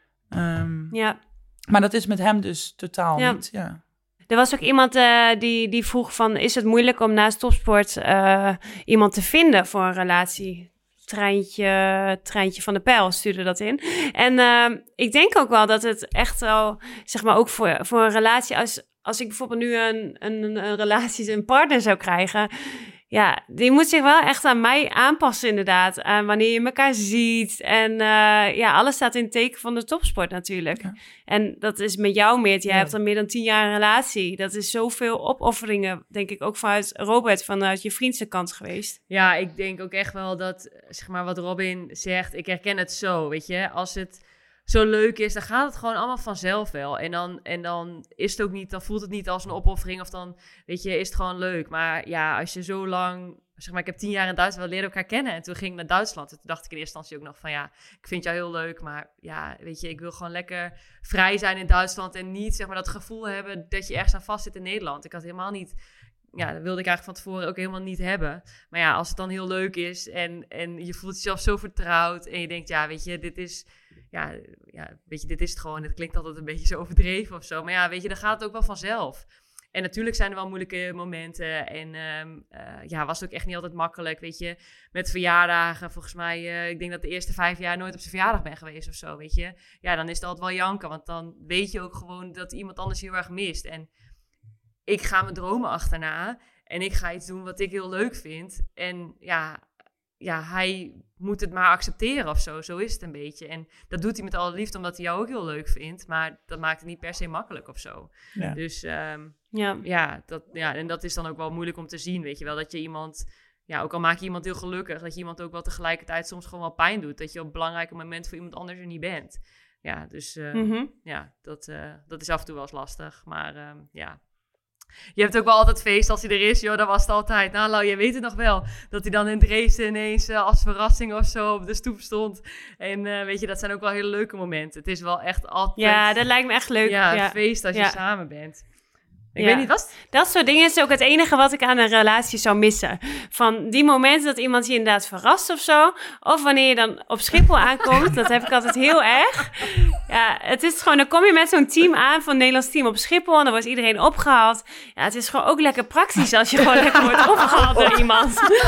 Um, Ja. maar dat is met hem dus totaal Ja. niet. Ja. Er was ook iemand uh, die, die vroeg van... is het moeilijk om naast topsport uh, iemand te vinden voor een relatie? Treintje, Treintje van de Pijl stuurde dat in. En uh, ik denk ook wel dat het echt wel... zeg maar ook voor, voor een relatie... als, als ik bijvoorbeeld nu een, een, een relatie, een partner zou krijgen... ja, die moet zich wel echt aan mij aanpassen inderdaad. Aan wanneer je elkaar ziet. En uh, ja, alles staat in het teken van de topsport natuurlijk. Ja. En dat is met jou, Meert. Jij Ja. hebt al meer dan tien jaar een relatie. Dat is zoveel opofferingen, denk ik, ook vanuit Robert, vanuit je vriendse kant geweest. Ja, ik denk ook echt wel dat, zeg maar, wat Robin zegt, ik herken het zo, weet je. Als het zo leuk is, dan gaat het gewoon allemaal vanzelf wel. En dan, en dan is het ook niet, dan voelt het niet als een opoffering of dan, weet je, is het gewoon leuk. Maar ja, als je zo lang, zeg maar, ik heb tien jaar in Duitsland, we leerden elkaar kennen. En toen ging ik naar Duitsland. En toen dacht ik in eerste instantie ook nog van, ja, ik vind jou heel leuk. Maar ja, weet je, ik wil gewoon lekker vrij zijn in Duitsland en niet, zeg maar, dat gevoel hebben dat je ergens aan vast zit in Nederland. Ik had helemaal niet... Ja, dat wilde ik eigenlijk van tevoren ook helemaal niet hebben. Maar ja, als het dan heel leuk is en, en je voelt jezelf zo vertrouwd en je denkt, ja, weet je, dit is, ja, ja, weet je, dit is het gewoon. Het klinkt altijd een beetje zo overdreven of zo. Maar ja, weet je, dan gaat het ook wel vanzelf. En natuurlijk zijn er wel moeilijke momenten en um, uh, ja, was het ook echt niet altijd makkelijk, weet je. Met verjaardagen, volgens mij, uh, ik denk dat de eerste vijf jaar nooit op zijn verjaardag ben geweest of zo, weet je. Ja, dan is het altijd wel janken, want dan weet je ook gewoon dat iemand anders heel erg mist. En ik ga mijn dromen achterna en ik ga iets doen wat ik heel leuk vind. En ja, ja, hij moet het maar accepteren of zo. Zo is het een beetje. En dat doet hij met alle liefde omdat hij jou ook heel leuk vindt. Maar dat maakt het niet per se makkelijk of zo. Ja. Dus um, Ja. ja, dat, ja, en dat is dan ook wel moeilijk om te zien, weet je wel. Dat je iemand, ja, ook al maak je iemand heel gelukkig, dat je iemand ook wel tegelijkertijd soms gewoon wel pijn doet. Dat je op belangrijke momenten voor iemand anders er niet bent. Ja, dus uh, Mm-hmm. ja, dat, uh, dat is af en toe wel eens lastig. Maar um, ja... Je hebt ook wel altijd feest als hij er is, joh, dat was het altijd. Nou, Lau, jij weet het nog wel, dat hij dan in Dresden ineens uh, als verrassing of zo op de stoep stond. En uh, weet je, dat zijn ook wel hele leuke momenten. Het is wel echt altijd... Ja, dat lijkt me echt leuk. Ja, Ja, een feest als Ja. je samen bent. Ik Ja. weet niet, was het? Dat soort dingen is ook het enige wat ik aan een relatie zou missen. Van die momenten dat iemand je inderdaad verrast of zo. Of wanneer je dan op Schiphol aankomt. Dat heb ik altijd heel erg. Ja, het is gewoon, dan kom je met zo'n team aan van het Nederlands team op Schiphol. En dan wordt iedereen opgehaald. Ja, het is gewoon ook lekker praktisch als je gewoon lekker wordt opgehaald door iemand.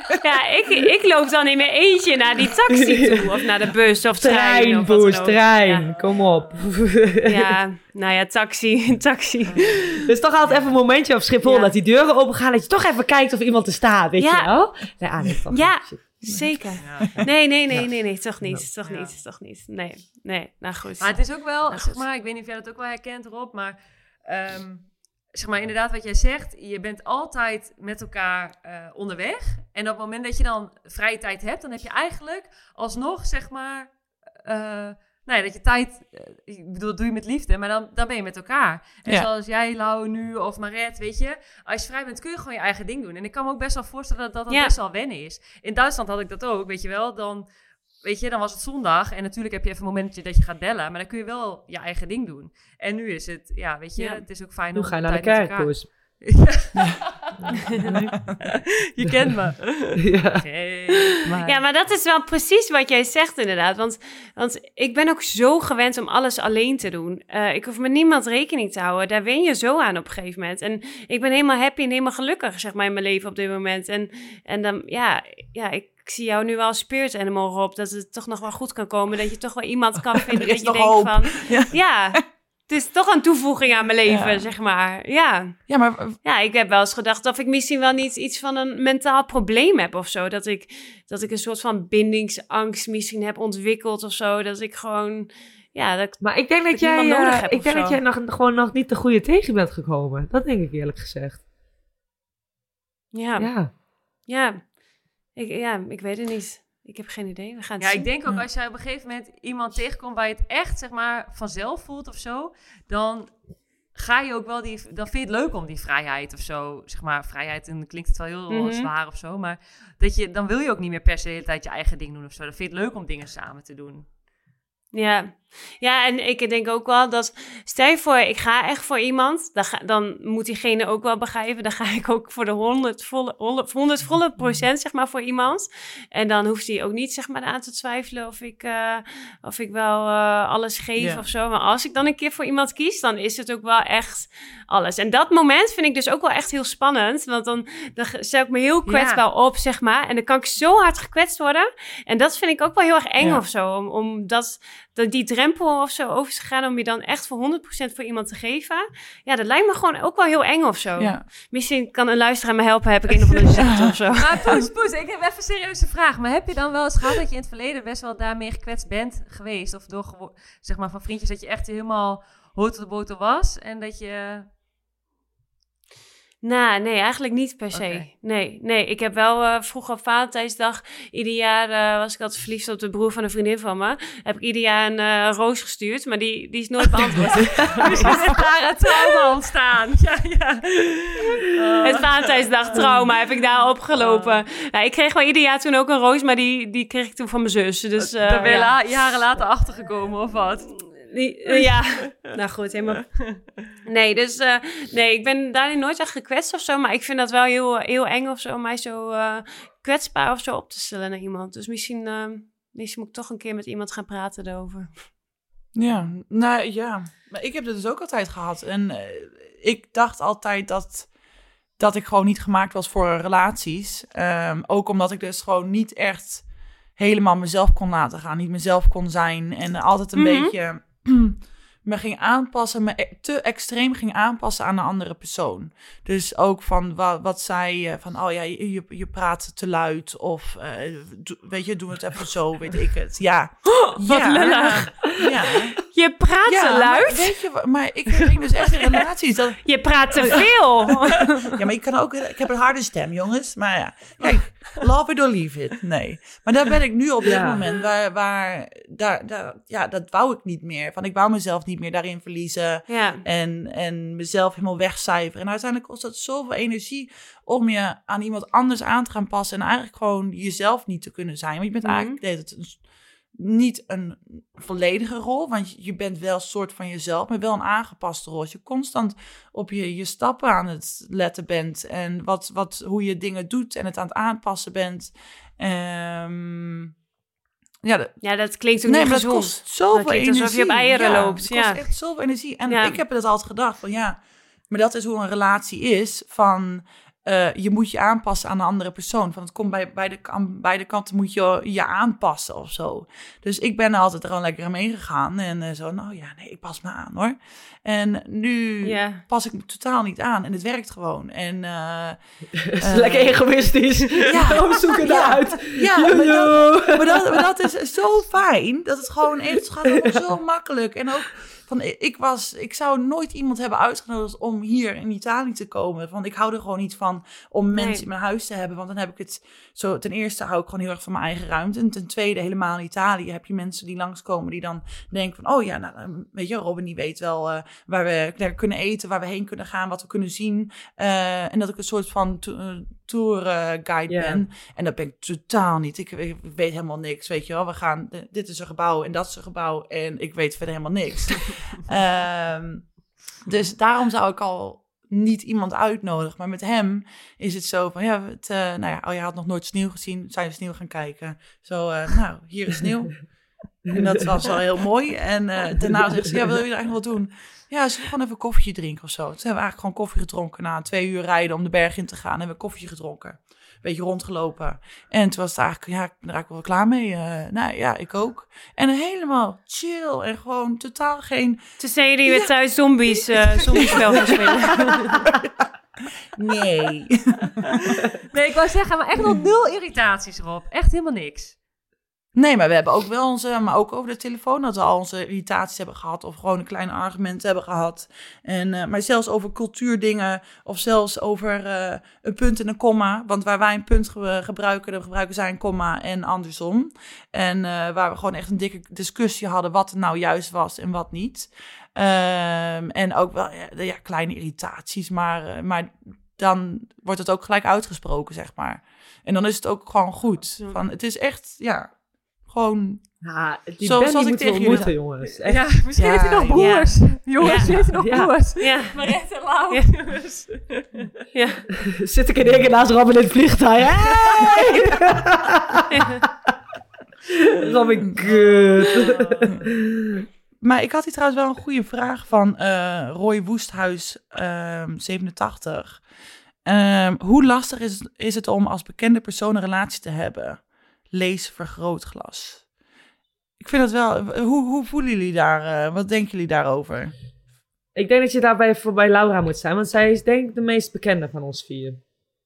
Ja, ik, ik loop dan in mijn eentje naar die taxi toe. Of naar de bus of trein. Trein, of wat dan Boes, ook. trein. Ja. Kom op. Ja, nou ja, taxi, taxi. Dus toch altijd even een momentje op Schiphol Ja. dat die deuren open gaan. Dat je toch even kijkt of iemand er staat, weet Ja. je wel? Nee, ah, nee, toch Ja. niet. Zeker. Ja. Nee, nee, nee, nee, nee, toch niet, toch Ja. niet, toch niet. Nee, nee, nou goed. Maar het is ook wel, Nou, zeg goed. maar, ik weet niet of jij dat ook wel herkent, Rob, maar ehm, zeg maar inderdaad wat jij zegt, je bent altijd met elkaar eh, onderweg. En op het moment dat je dan vrije tijd hebt, dan heb je eigenlijk alsnog, zeg maar, eh, nou ja, dat je tijd, eh, ik bedoel, dat doe je met liefde, maar dan, dan ben je met elkaar. En Ja. zoals jij, Lau, nu, of Maret, weet je, als je vrij bent, kun je gewoon je eigen ding doen. En ik kan me ook best wel voorstellen dat dat Ja. best wel wennen is. In Duitsland had ik dat ook, weet je wel, dan... Weet je, dan was het zondag en natuurlijk heb je even een momentje dat je gaat bellen, maar dan kun je wel je eigen ding doen. En nu is het, ja, weet je, Ja. het is ook fijn Nu om ga je naar de tijd met kerk, elkaar- Boes. Je kent me. Ja. Hey, maar... Ja, maar dat is wel precies wat jij zegt inderdaad. Want, want ik ben ook zo gewend om alles alleen te doen. Uh, ik hoef met niemand rekening te houden. Daar wen je zo aan op een gegeven moment. En ik ben helemaal happy en helemaal gelukkig, zeg maar, in mijn leven op dit moment. En, en dan, ja, ja ik, ik zie jou nu wel als spirit animal, Rob. Dat het toch nog wel goed kan komen. Dat je toch wel iemand kan vinden Er is dat je nog denkt hoop. van... Ja. Ja, het is toch een toevoeging aan mijn leven, Ja. zeg maar. Ja. Ja, maar Ja, ik heb wel eens gedacht dat ik misschien wel niet iets van een mentaal probleem heb of zo. Dat ik, dat ik een soort van bindingsangst misschien heb ontwikkeld of zo. Dat ik gewoon, ja, dat ik... Maar ik denk dat ik jij, niemand nodig eh, heb ik of denk zo. dat jij nog, gewoon nog niet de goede tegen bent gekomen. Dat denk ik eerlijk gezegd. Ja, ja. Ja. Ik, ja ik weet het niet. Ik heb geen idee. We gaan het Ja, zien. ik denk ook Ja. als jij op een gegeven moment iemand tegenkomt waar je het echt, zeg maar, vanzelf voelt of zo, dan ga je ook wel die, dan vind je het leuk om die vrijheid of zo, zeg maar, vrijheid, en dan klinkt het wel heel Mhm. zwaar of zo, maar dat je, dan wil je ook niet meer per se de hele tijd je eigen ding doen of zo. Dan vind je het leuk om dingen samen te doen. Ja. Ja, en ik denk ook wel dat... Stel je voor, ik ga echt voor iemand. Dan, ga, dan moet diegene ook wel begrijpen. Dan ga ik ook voor de honderd volle, honderd, honderd volle procent, zeg maar, voor iemand. En dan hoeft hij ook niet, zeg maar, aan te twijfelen of ik, uh, of ik wel uh, alles geef Ja. of zo. Maar als ik dan een keer voor iemand kies, dan is het ook wel echt alles. En dat moment vind ik dus ook wel echt heel spannend. Want dan, dan stel ik me heel kwetsbaar Ja. op, zeg maar. En dan kan ik zo hard gekwetst worden. En dat vind ik ook wel heel erg eng Ja. of zo. Om, om dat... dat die drempel of zo over te gaan om je dan echt voor honderd procent voor iemand te geven. Ja, dat lijkt me gewoon ook wel heel eng of zo. ja. Misschien kan een luisteraar me helpen, heb ik een of andere ziekte of zo. Maar Poes, Poes, ik heb even een serieuze vraag. Maar heb je dan wel eens gehad dat je in het verleden best wel daarmee gekwetst bent geweest? Of door, gewo- zeg maar, van vriendjes dat je echt helemaal hoort tot de boter was? En dat je... Nou, nee, eigenlijk niet per se. Oké. Nee, nee. Ik heb wel uh, vroeger op Valentijnsdag, ieder jaar uh, was ik altijd verliefd op de broer van een vriendin van me. Heb ik ieder jaar een uh, roos gestuurd, maar die, die is nooit beantwoord. Dus is daar een trauma ontstaan. Ja, ja. Oh. Het Valentijnsdag trauma heb ik daar opgelopen. Nou, ik kreeg wel ieder jaar toen ook een roos, maar die, die kreeg ik toen van mijn zus. Dus, uh, Daar ben je ja. la- jaren later achtergekomen, of wat? Die, uh, ja, nou goed, helemaal. Nee, dus uh, nee, ik ben daarin nooit echt gekwetst of zo. Maar ik vind dat wel heel, heel eng of zo, om mij zo uh, kwetsbaar of zo op te stellen naar iemand. Dus misschien, uh, misschien moet ik toch een keer met iemand gaan praten erover. Ja, nou ja. Maar ik heb dat dus ook altijd gehad. En uh, ik dacht altijd dat, dat ik gewoon niet gemaakt was voor relaties. Um, ook omdat ik dus gewoon niet echt helemaal mezelf kon laten gaan. Niet mezelf kon zijn. En altijd een Mhm. beetje me ging aanpassen. Me e- te extreem ging aanpassen aan een andere persoon. Dus ook van wa- wat zij uh, van, oh ja, je, je, je praat te luid. Of uh, do, weet je, doe het even zo, weet ik het. Ja. Wat ja. lullig. Ja. Je praat te Ja, luid. Maar, weet je, wa- maar ik ging dus echt in relaties. Dat, Je praat te veel. ja, maar ik kan ook. Ik heb een harde stem, jongens. Maar ja, kijk, love it or leave it. Nee. Maar daar ben ik nu op dit Ja. moment. Waar, waar daar, daar, ja, dat wou ik niet meer. Van, ik wou mezelf niet meer daarin verliezen. Ja, En, en mezelf helemaal wegcijferen. En uiteindelijk kost dat zoveel energie om je aan iemand anders aan te gaan passen. En eigenlijk gewoon jezelf niet te kunnen zijn. Want je bent Mhm. eigenlijk deed het een, niet een volledige rol. Want je bent wel een soort van jezelf, maar wel een aangepaste rol. Als je constant op je, je stappen aan het letten bent. En wat, wat, hoe je dingen doet en het aan het aanpassen bent. Um, ja, dat, ja, dat klinkt ook nee, niet maar dat gezond. kost zoveel Dat klinkt energie. alsof je op eieren ja, loopt, Het kost ja. echt zoveel energie. En Ja. ik heb het altijd gedacht van ja, maar dat is hoe een relatie is. Van Uh, je moet je aanpassen aan een andere persoon. Van het komt bij beide, aan beide kanten moet je je aanpassen of zo. Dus ik ben er altijd gewoon lekker mee gegaan. En uh, zo, nou ja, nee, ik pas me aan hoor. En nu yeah. pas ik me totaal niet aan. En het werkt gewoon. En, uh, uh, lekker egoïstisch. Ja, we zoeken ja, eruit. Ja, maar dat, maar, dat, maar dat is zo fijn. Dat het gewoon echt gaat gewoon zo makkelijk. En ook... Van, ik, was, ik zou nooit iemand hebben uitgenodigd om hier in Italië te komen. Want ik hou er gewoon niet van om mensen nee. in mijn huis te hebben. Want dan heb ik het zo... Ten eerste hou ik gewoon heel erg van mijn eigen ruimte. En ten tweede, helemaal in Italië heb je mensen die langskomen die dan denken van... Oh ja, nou, weet je, Robin die weet wel uh, waar we lekker kunnen eten, waar we heen kunnen gaan, wat we kunnen zien. Uh, en dat ik een soort van to- uh, tour uh, guide yeah. ben. En dat ben ik totaal niet. Ik, ik weet helemaal niks, weet je wel. We gaan, dit is een gebouw en dat is een gebouw. En ik weet verder helemaal niks. um, dus daarom zou ik al niet iemand uitnodigen. Maar met hem is het zo van, ja, het, uh, nou ja, oh, je had nog nooit sneeuw gezien. Zijn we sneeuw gaan kijken? Zo, uh, nou, hier is sneeuw. En dat was wel heel mooi. En uh, daarna zegt ze, ja, wil je er eigenlijk wat doen? Ja, ze gewoon even een koffietje drinken of zo. Toen hebben we eigenlijk gewoon koffie gedronken. Na twee uur rijden om de berg in te gaan, hebben we een koffietje gedronken. Beetje rondgelopen. En toen was het eigenlijk, ja, ik ben er eigenlijk wel klaar mee. Uh, nou ja, ik ook. En helemaal chill en gewoon totaal geen... Toen zijn jullie weer ja. thuis zombies, uh, zombiespel gaan spelen. Nee. Nee, ik wou zeggen, maar echt nog nul irritaties erop. Echt helemaal niks. Nee, maar we hebben ook wel onze, maar ook over de telefoon, dat we al onze irritaties hebben gehad. Of gewoon een klein argument hebben gehad. En, uh, maar zelfs over cultuurdingen. Of zelfs over uh, een punt en een komma. Want waar wij een punt ge- gebruiken, dan gebruiken zij een komma en andersom. En uh, waar we gewoon echt een dikke discussie hadden wat er nou juist was en wat niet. Um, en ook wel ja, ja, kleine irritaties, maar, uh, maar dan wordt het ook gelijk uitgesproken, zeg maar. En dan is het ook gewoon goed. Van, het is echt, ja... Gewoon, ja, die zo, Ben zoals die ik tegen jullie jullie jongens. Echt. Ja, misschien ja, heeft hij nog broers. Ja. Jongens, ja. heeft hij nog ja. broers. Ja. Mariette en Lau. Ja. Jongens. Ja. Zit ik in één keer naast Robin in het vliegtuig. Hey! Robin, kut. Maar ik had hier trouwens wel een goede vraag van uh, Roy Woesthuis, um, zevenentachtig. Um, hoe lastig is, is het om als bekende persoon een relatie te hebben? Lees vergrootglas. Ik vind het wel... Hoe, hoe voelen jullie daar? Uh, wat denken jullie daarover? Ik denk dat je daarbij voor bij Laura moet zijn. Want zij is denk ik de meest bekende van ons vier.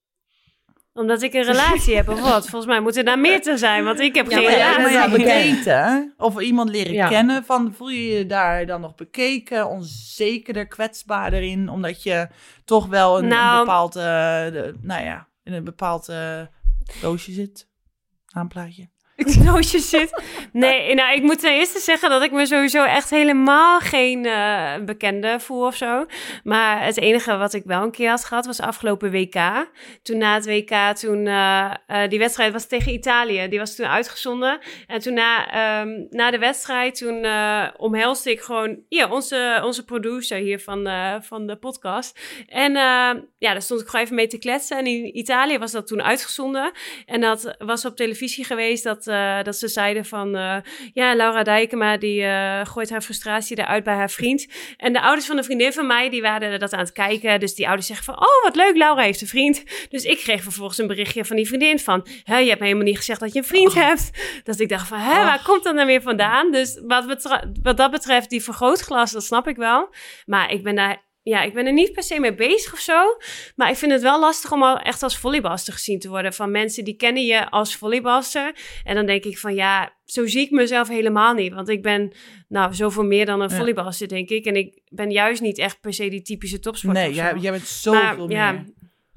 Omdat ik een relatie heb of wat? Volgens mij moet er daar meer te zijn. Want ik heb ja, geen maar relatie. Ja, maar ja, bekeken. Of iemand leren ja. kennen. Van, voel je je daar dan nog bekeken? Onzekerder, kwetsbaarder in? Omdat je toch wel een, nou, een bepaald... Uh, de, nou ja, in een bepaald uh, doosje zit. Aanplaatje. Ik doosje zit. Nee, nou, ik moet ten eerste zeggen dat ik me sowieso echt helemaal geen uh, bekende voel of zo. Maar het enige wat ik wel een keer had gehad was afgelopen W K. Toen na het W K, toen uh, uh, die wedstrijd was tegen Italië. Die was toen uitgezonden. En toen na, um, na de wedstrijd, toen uh, omhelsde ik gewoon ja, onze, onze producer hier van, uh, van de podcast. En uh, ja, daar stond ik gewoon even mee te kletsen. En in Italië was dat toen uitgezonden. En dat was op televisie geweest dat Uh, dat ze zeiden van... Uh, ja, Laura Dijkema, die uh, gooit haar frustratie eruit bij haar vriend. En de ouders van een vriendin van mij, die waren dat aan het kijken. Dus die ouders zeggen van... Oh, wat leuk, Laura heeft een vriend. Dus ik kreeg vervolgens een berichtje van die vriendin van... Hè, je hebt me helemaal niet gezegd dat je een vriend oh. hebt. Dus ik dacht van, hè, waar oh. komt dat nou weer vandaan? Dus wat, betra- wat dat betreft, die vergrootglas, dat snap ik wel. Maar ik ben daar... Ja, ik ben er niet per se mee bezig of zo. Maar ik vind het wel lastig om al echt als volleybalster gezien te worden. Van mensen die kennen je als volleybalster. En dan denk ik van ja, zo zie ik mezelf helemaal niet. Want ik ben nou zoveel meer dan een ja. volleybalster, denk ik. En ik ben juist niet echt per se die typische topsporter. Nee, jij, jij bent zoveel meer. Ja,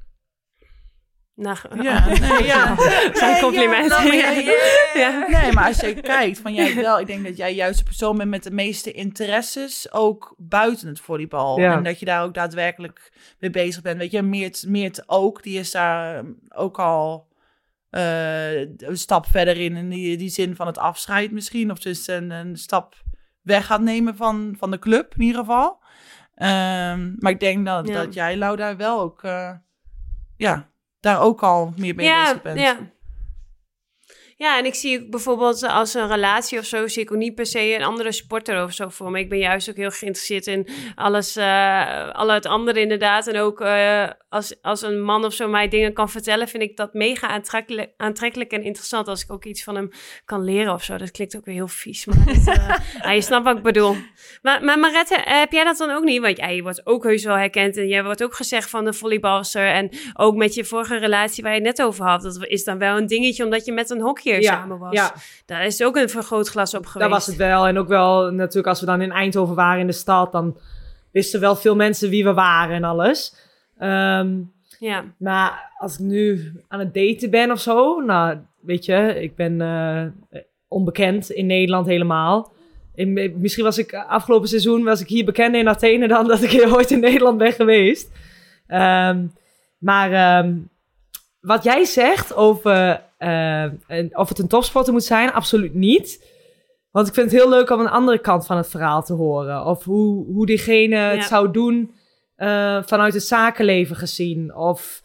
Nou, ja, nee, ja. Zijn nee, complimenten. Ja, ja, ja, ja. Nee, maar als je kijkt, van jij wel, ik denk dat jij juist de persoon bent met de meeste interesses, ook buiten het volleybal. Ja. En dat je daar ook daadwerkelijk mee bezig bent. Weet je, Meert, Meert ook, die is daar ook al uh, een stap verder in, in die, die zin van het afscheid misschien. Of dus een, een stap weg gaat nemen van, van de club, in ieder geval. Um, maar ik denk dat, ja. dat jij, Lau, daar wel ook, uh, ja... daar ook al meer mee ja, bezig bent. Ja. Ja, en ik zie ook bijvoorbeeld als een relatie of zo, zie ik ook niet per se een andere sporter of zo voor me. Ik ben juist ook heel geïnteresseerd in alles, uh, al het andere inderdaad. En ook uh, als, als een man of zo mij dingen kan vertellen, vind ik dat mega aantrekkelijk, aantrekkelijk en interessant. Als ik ook iets van hem kan leren of zo. Dat klinkt ook weer heel vies, maar dat, uh, ah, je snapt wat ik bedoel. Maar, maar Marette, heb jij dat dan ook niet? Want ja, je wordt ook heus wel herkend en jij wordt ook gezegd van de volleybalster. En ook met je vorige relatie waar je het net over had, dat is dan wel een dingetje omdat je met een hockeyer Ja, samen was. ja. Daar is ook een vergrootglas op geweest. Dat was het wel. En ook wel natuurlijk als we dan in Eindhoven waren in de stad, dan wisten wel veel mensen wie we waren en alles. Um, Ja. Maar als ik nu aan het daten ben of zo, nou, weet je, ik ben uh, onbekend in Nederland helemaal. In, misschien was ik afgelopen seizoen was ik hier bekender in Athene dan dat ik hier ooit in Nederland ben geweest. Um, maar um, wat jij zegt over uh, of het een topsporter moet zijn, absoluut niet. Want ik vind het heel leuk om een andere kant van het verhaal te horen. Of hoe, hoe diegene Ja. het zou doen uh, vanuit het zakenleven gezien. Of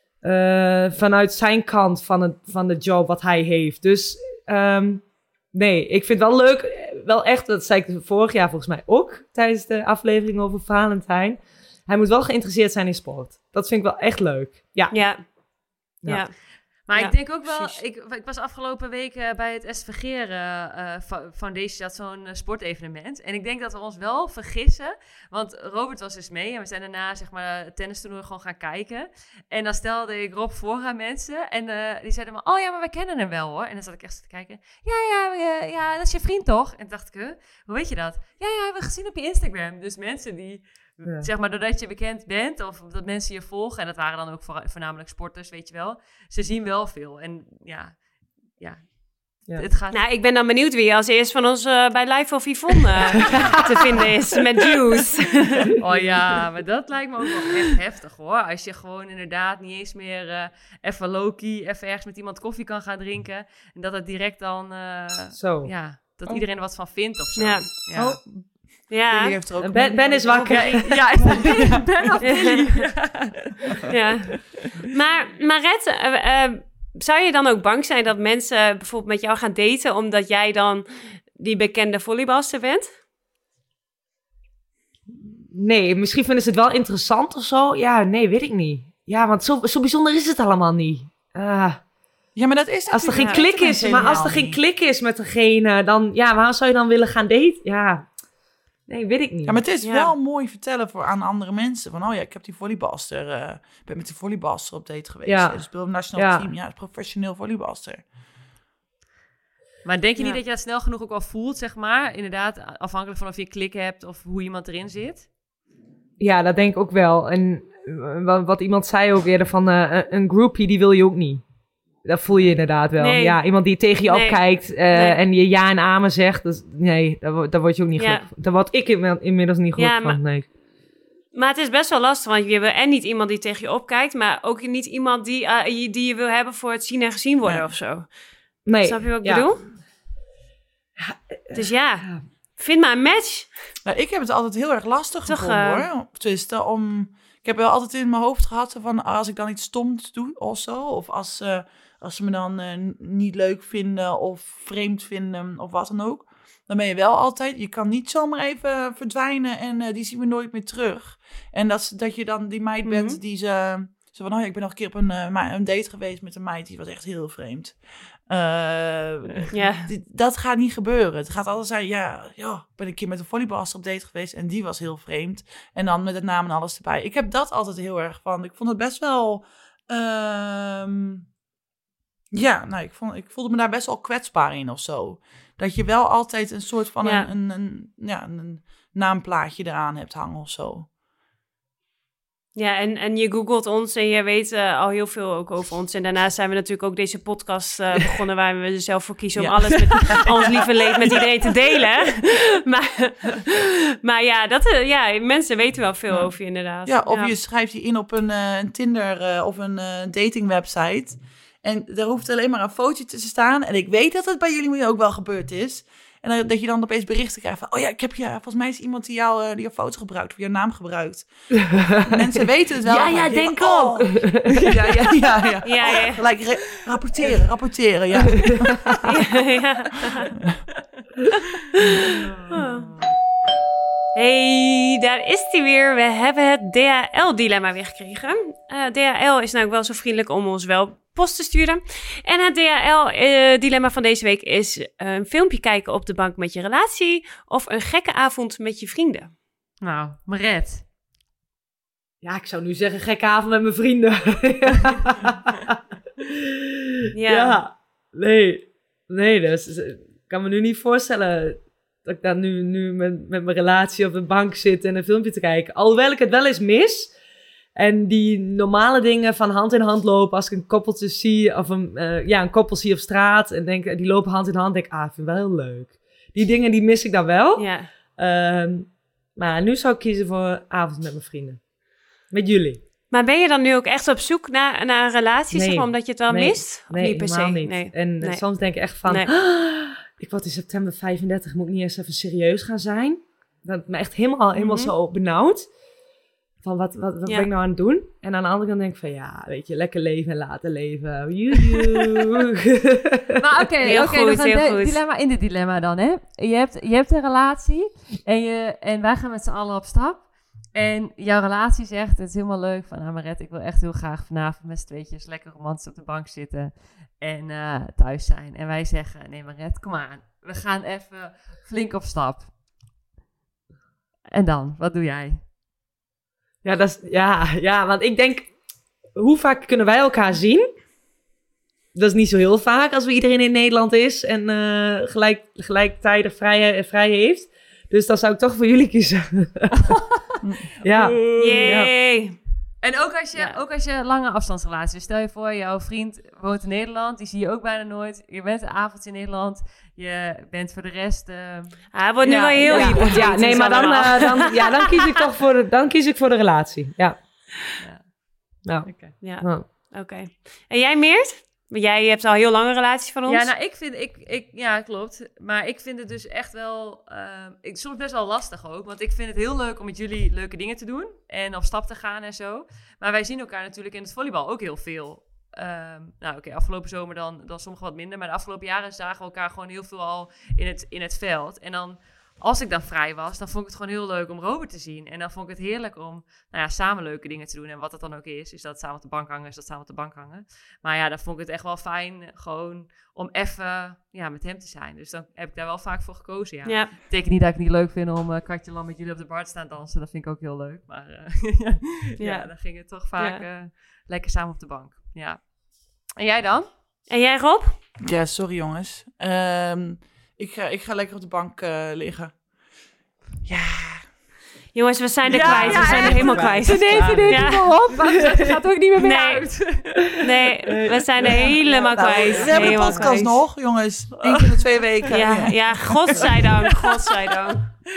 uh, vanuit zijn kant van, het, van de job wat hij heeft. Dus um, nee, ik vind het wel leuk. Wel echt, dat zei ik vorig jaar volgens mij ook tijdens de aflevering over Valentijn. Hij moet wel geïnteresseerd zijn in sport. Dat vind ik wel echt leuk. Ja. Ja. Ja. Ja. Maar Ja, ik denk ook wel, precies. ik, ik was afgelopen week uh, bij het S V G uh, uh, Foundation, had zo'n uh, sportevenement. En ik denk dat we ons wel vergissen, want Robert was dus mee en we zijn daarna zeg maar het tennistoernooi gewoon gaan kijken. En dan stelde ik Rob voor aan mensen en uh, die zeiden maar, oh ja, maar wij kennen hem wel hoor. En dan zat ik echt te kijken, ja, ja, ja, ja, dat is je vriend toch? En toen dacht ik, huh, hoe weet je dat? Ja, ja, hebben we gezien op je Instagram. Dus mensen die... Ja. Zeg maar, doordat je bekend bent of dat mensen je volgen, en dat waren dan ook voor, voornamelijk sporters, weet je wel. Ze zien wel veel. En ja, ja, Ja. het gaat... Nou, ik ben dan benieuwd wie als eerst van ons uh, bij Live of Yvonne uh, te vinden is met Juice. Oh ja, maar dat lijkt me ook wel echt heftig hoor. Als je gewoon inderdaad niet eens meer uh, even low-key, even ergens met iemand koffie kan gaan drinken. En dat het direct dan, uh, Zo. ja, dat Oh. iedereen er wat van vindt of zo. Ja. Ja. Oh, Ja, Billy heeft er ook Ben, ben is wakker. Ja, ik- ja, is dat Ben, Ben of Billy? ja. Maar Marette, uh, uh, zou je dan ook bang zijn dat mensen bijvoorbeeld met jou gaan daten omdat jij dan die bekende volleybalster bent? Nee, misschien vinden ze het wel interessant of zo. Ja, nee, weet ik niet. Ja, want zo, zo bijzonder is het allemaal niet. Uh, Ja, maar dat is als er geen natuurlijk- klik is, maar als er geen klik is met degene, dan, ja, waarom zou je dan willen gaan daten? Ja, nee, weet ik niet. Ja, maar het is Ja. wel mooi vertellen voor aan andere mensen. Van, oh ja, ik heb die volleybalster, uh, ben met die volleybalster op date geweest. Ja. Ja. Dus speel op nationaal Ja. team. Ja, het is professioneel volleybalster. Maar denk je Ja. niet dat je dat snel genoeg ook wel voelt, zeg maar? Inderdaad, afhankelijk van of je klik hebt of hoe iemand erin zit. Ja, dat denk ik ook wel. En uh, wat, wat iemand zei ook eerder van uh, een groupie, die wil je ook niet. Dat voel je inderdaad wel. Nee. Ja, iemand die tegen je Nee. opkijkt uh, Nee. en je ja en amen zegt. Dus, nee, daar, wo- daar word je ook niet Ja. gelukkig van. Daar word ik in- inmiddels niet gelukkig Ja, maar- van, nee. Maar het is best wel lastig, want je wil en niet iemand die tegen je opkijkt, maar ook niet iemand die, uh, je- die je wil hebben voor het zien en gezien worden Ja. of zo. nee. Snap je wat ik ja. bedoel? Dus ja, vind maar een match. Nou, ik heb het altijd heel erg lastig Toch, gevonden, uh, hoor. Twisten om... Ik heb wel altijd in mijn hoofd gehad van als ik dan iets stoms doe of zo. Of als, uh, als ze me dan uh, n- niet leuk vinden of vreemd vinden of wat dan ook. Dan ben je wel altijd... Je kan niet zomaar even verdwijnen en uh, die zien we nooit meer terug. En dat, ze- dat je dan die meid bent Mhm. die ze... Zo van, oh ja, ik ben nog een keer op een, uh, ma- een date geweest met een meid. Die was echt heel vreemd. Uh, Ja. dit- dat gaat niet gebeuren. Het gaat altijd zijn, ja, ja, ik ben een keer met een volleybalster op date geweest en die was heel vreemd. En dan met het naam en alles erbij. Ik heb dat altijd heel erg van. Ik vond het best wel, ehm, ja, nou, ik, vond, ik voelde me daar best wel kwetsbaar in of zo. Dat je wel altijd een soort van Ja. een, een, een, ja, een naamplaatje eraan hebt hangen of zo. Ja, en, en je googelt ons en je weet uh, al heel veel ook over ons. En daarnaast zijn we natuurlijk ook deze podcast uh, begonnen waar we er zelf voor kiezen om Ja. alles met ons lieve leed met iedereen te delen. maar, maar ja, dat, uh, ja, mensen weten wel veel Ja. over je inderdaad. Ja, of je schrijft je in op een, uh, een Tinder uh, of een uh, datingwebsite. En er hoeft alleen maar een fotootje te staan. En ik weet dat het bij jullie ook wel gebeurd is. En dan, dat je dan opeens berichten krijgt van... oh ja, ik heb je, volgens mij is iemand die, jou, uh, die jouw foto gebruikt... of jouw naam gebruikt. Mensen weten het wel. Ja, ja, denk op. Oh. ja, ja, ja, ja. Ja, ja. Gelijk re- rapporteren, rapporteren, ja. ja, ja. Oh. Hey, daar is hij weer. We hebben het D H L-dilemma weer gekregen. Uh, D H L is nou wel zo vriendelijk om ons wel post te sturen. En het D H L-dilemma uh, van deze week is uh, een filmpje kijken op de bank met je relatie... of een gekke avond met je vrienden. Nou, Maret. Ja, ik zou nu zeggen gekke avond met mijn vrienden. ja. ja. Nee. Nee, dus ik kan me nu niet voorstellen... dat ik dan nu, nu met, met mijn relatie op de bank zit en een filmpje te kijken. Alhoewel ik het wel eens mis. En die normale dingen van hand in hand lopen. Als ik een koppeltje zie, of een, uh, ja, een koppel zie op straat. En denk, die lopen hand in hand. Denk ik, ah, ik vind het wel heel leuk. Die dingen, die mis ik dan wel. Ja. Um, maar nu zou ik kiezen voor avond met mijn vrienden. Met jullie. Maar ben je dan nu ook echt op zoek naar, naar een relatie? Nee. Zeg maar, omdat je het wel nee. mist? Of Nee, niet per se? helemaal niet. Nee. En Nee. soms denk ik echt van... Nee. Ah, ik word in september vijfendertig, moet ik niet eens even serieus gaan zijn? Dat me echt helemaal, helemaal Mhm. zo benauwd. Van wat, wat, wat Ja. ben ik nou aan het doen? En aan de andere kant denk ik van ja, weet je, lekker leven en laten leven. Joejoe. Maar oké, Heel oké, goed, nog een heel di- goed. dilemma in dit dilemma dan, hè? Je hebt, je hebt een relatie en, je, en wij gaan met z'n allen op stap. En jouw relatie zegt, het is helemaal leuk van... nou Maret, ik wil echt heel graag vanavond met z'n tweetjes lekker romantisch op de bank zitten... en uh, thuis zijn. En wij zeggen, nee Maret, kom aan. We gaan even flink op stap. En dan, wat doe jij? Ja, dat is, ja, ja, want ik denk, hoe vaak kunnen wij elkaar zien? Dat is niet zo heel vaak als we iedereen in Nederland is en uh, gelijk, gelijktijdig vrij, vrij heeft. Dus dan zou ik toch voor jullie kiezen. ja. Yay! En ook als je, Ja. ook als je lange afstandsrelatie... Dus stel je voor, jouw vriend woont in Nederland... die zie je ook bijna nooit. Je bent een avond in Nederland. Je bent voor de rest... Uh... Ah, het wordt nu Ja, wel heel ja, hypothetisch ja, nee, maar dan, allemaal. uh, dan, ja, dan kies ik toch voor de, dan kies ik voor de relatie. Ja. Ja. Nou, Okay. Ja, nou. oké. Okay. En jij, Meert? Want jij hebt al heel lange relaties van ons. Ja, nou, ik vind... Ik, ik, ja, klopt. Maar ik vind het dus echt wel... Uh, ik, soms best wel lastig ook. Want ik vind het heel leuk om met jullie leuke dingen te doen. En op stap te gaan en zo. Maar wij zien elkaar natuurlijk in het volleybal ook heel veel. Um, nou, oké, okay, afgelopen zomer dan, dan sommige wat minder. Maar de afgelopen jaren zagen we elkaar gewoon heel veel al in het, in het veld. En dan... Als ik dan vrij was, dan vond ik het gewoon heel leuk om Robert te zien. En dan vond ik het heerlijk om nou ja, samen leuke dingen te doen. En wat dat dan ook is, is dat samen op de bank hangen, is dat samen op de bank hangen. Maar ja, dan vond ik het echt wel fijn gewoon om even ja, met hem te zijn. Dus dan heb ik daar wel vaak voor gekozen, ja. Ja. Betekent niet dat ik het niet leuk vind om uh, Katje Lam met jullie op de bar te staan dansen. Dat vind ik ook heel leuk. Maar uh, ja, Ja. ja, dan ging het toch vaak Ja. uh, lekker samen op de bank. Ja. En jij dan? En jij, Rob? Ja, sorry jongens. Um, ik, ga, ik ga lekker op de bank uh, liggen. Ja. Jongens, we zijn er Ja, kwijt. ja, we zijn er echt helemaal kwijt. kwijt. Nee, nee, nee, Ja. kom maar op. Maar het gaat ook niet meer mee Nee. uit. Nee, we zijn er helemaal Nou, kwijt. we hebben de Helemaal podcast kwijt. nog, jongens. Eén keer in de twee weken. Ja, ja, godzijdank, godzijdank.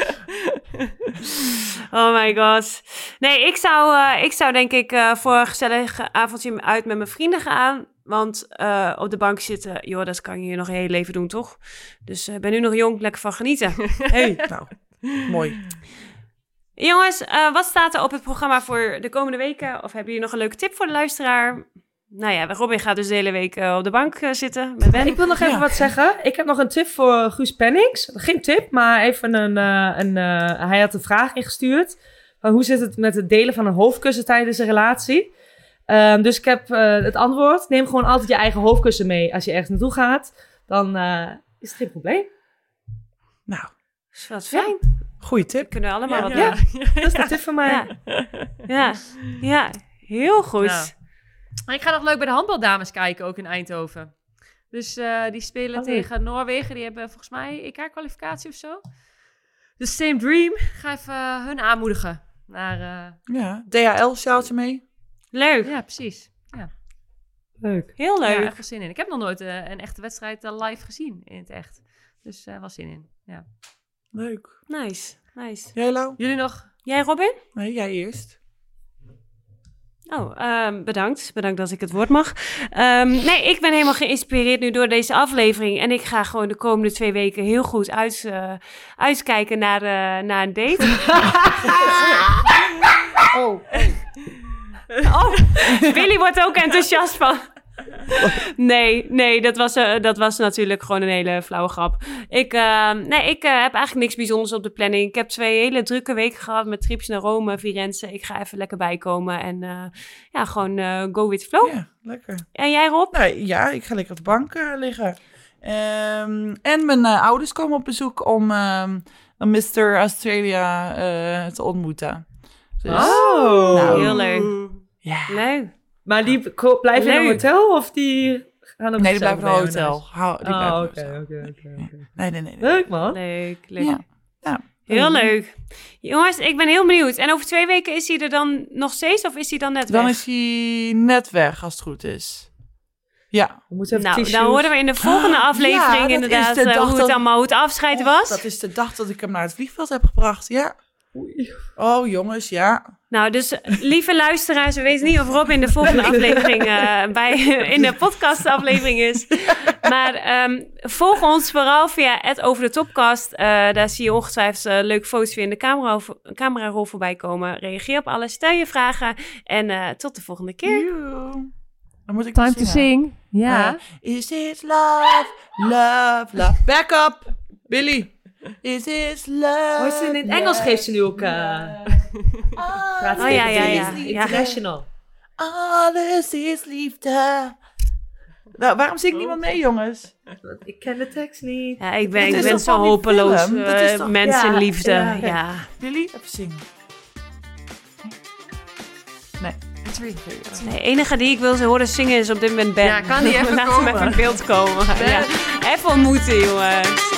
Oh my god. Nee, ik zou, uh, ik zou denk ik uh, voor een gezellig avondje uit met mijn vrienden gaan. Want uh, op de bank zitten, joh, dat kan je hier nog een heel leven doen, toch? Dus ik uh, ben nu nog jong, lekker van genieten. Hey, nou, mooi. Jongens, uh, wat staat er op het programma voor de komende weken? Of hebben jullie nog een leuke tip voor de luisteraar? Nou ja, Robin gaat dus de hele week uh, op de bank uh, zitten met Ben. Ik wil nog even Ja. wat zeggen. Ik heb nog een tip voor Guus Pennings. Geen tip, maar even een... Uh, een uh, hij had een vraag ingestuurd. Van hoe zit het met het delen van een hoofdkussen tijdens een relatie? Um, dus ik heb uh, het antwoord. Neem gewoon altijd je eigen hoofdkussen mee als je ergens naartoe gaat. Dan uh, is het geen probleem. Nou, Dat is wat fijn. goeie We tip. kunnen allemaal Ja, wat ja. doen. Dat is de tip van mij. Ja. Ja. Ja, heel goed. Ja. Maar ik ga nog leuk bij de handbaldames kijken, ook in Eindhoven. Dus uh, die spelen Oh, leuk. tegen Noorwegen. Die hebben volgens mij E K-kwalificatie of zo. Dus Same Dream. Ik ga even uh, hun aanmoedigen. Naar, uh... Ja, D H L-sjaaltje mee. Leuk. Ja, precies. Ja. Leuk. Heel leuk. Ja, echt veel zin in. Ik heb nog nooit uh, een echte wedstrijd uh, live gezien in het echt. Dus uh, wel zin in. Ja. Leuk. Nice, nice. Jij, Lau? Jullie nog? Jij, Robin? Nee, jij eerst. Oh, um, bedankt. Bedankt dat ik het woord mag. Um, nee, ik ben helemaal geïnspireerd nu door deze aflevering. En ik ga gewoon de komende twee weken heel goed uit, uh, uitkijken naar, uh, naar een date. Oh. Oh, Billy wordt ook enthousiast van. Nee, nee, dat was, uh, dat was natuurlijk gewoon een hele flauwe grap. Ik, uh, nee, ik uh, heb eigenlijk niks bijzonders op de planning. Ik heb twee hele drukke weken gehad met trips naar Rome, Firenze. Ik ga even lekker bijkomen en uh, ja, gewoon uh, go with flow. Ja, lekker. En jij, Rob? Nou, ja, ik ga lekker op de bank uh, liggen. Um, en mijn uh, ouders komen op bezoek om um, mister Australia uh, te ontmoeten. Dus, Oh, nou, heel leuk. Ja. Leuk. Maar die ko- blijven in een Leuk. hotel of die gaan ook Nee, die blijven in een zelf mee naar hotel. Hou, die huis? blijven Oh, in oké, een hotel. oké, oké, oké. Nee, nee, nee. nee. Leuk, man. Leuk, leuk. Ja. Ja. Heel leuk. Jongens, ik ben heel benieuwd. En over twee weken is hij er dan nog steeds of is hij dan net weg? Dan is hij net weg, als het goed is. Ja. We moeten even Nou, tissues. dan horen we in de volgende aflevering Ja, dat is inderdaad de uh, dag hoe het dat- allemaal, hoe het afscheid Oh, was. Dat is de dag dat ik hem naar het vliegveld heb gebracht, ja. Oei. Oh, jongens, ja. Nou, dus lieve luisteraars, we weten niet of Rob in de volgende aflevering uh, bij in de podcastaflevering is. Maar um, volg ons vooral via het Over de Topcast. Uh, daar zie je ongetwijfeld uh, leuke foto's weer in de camera, camerarol voorbij komen. Reageer op alles, stel je vragen en uh, tot de volgende keer. Joe. Dan moet ik Time nog to zingen. sing. Ja. Uh, is it love, love, love? Back up, Billy. Is it love? Oh, ze in het Engels geeft ze nu ook... Uh, praat Oh, ja, ja, ja. International. Alles is liefde. Nou, waarom zingt niemand mee, jongens? Ik ken de tekst niet. Ja, ik ben, Dit ik is ben toch zo van die hopeloos. film? Uh, Dat is toch- mensenliefde, Ja, ja. ja. Billy, even zingen. Nee. De enige die ik wil ze horen zingen is op dit moment Ben. Ja, kan die even Laat komen? hem even in beeld komen. Ja. Even ontmoeten, jongens.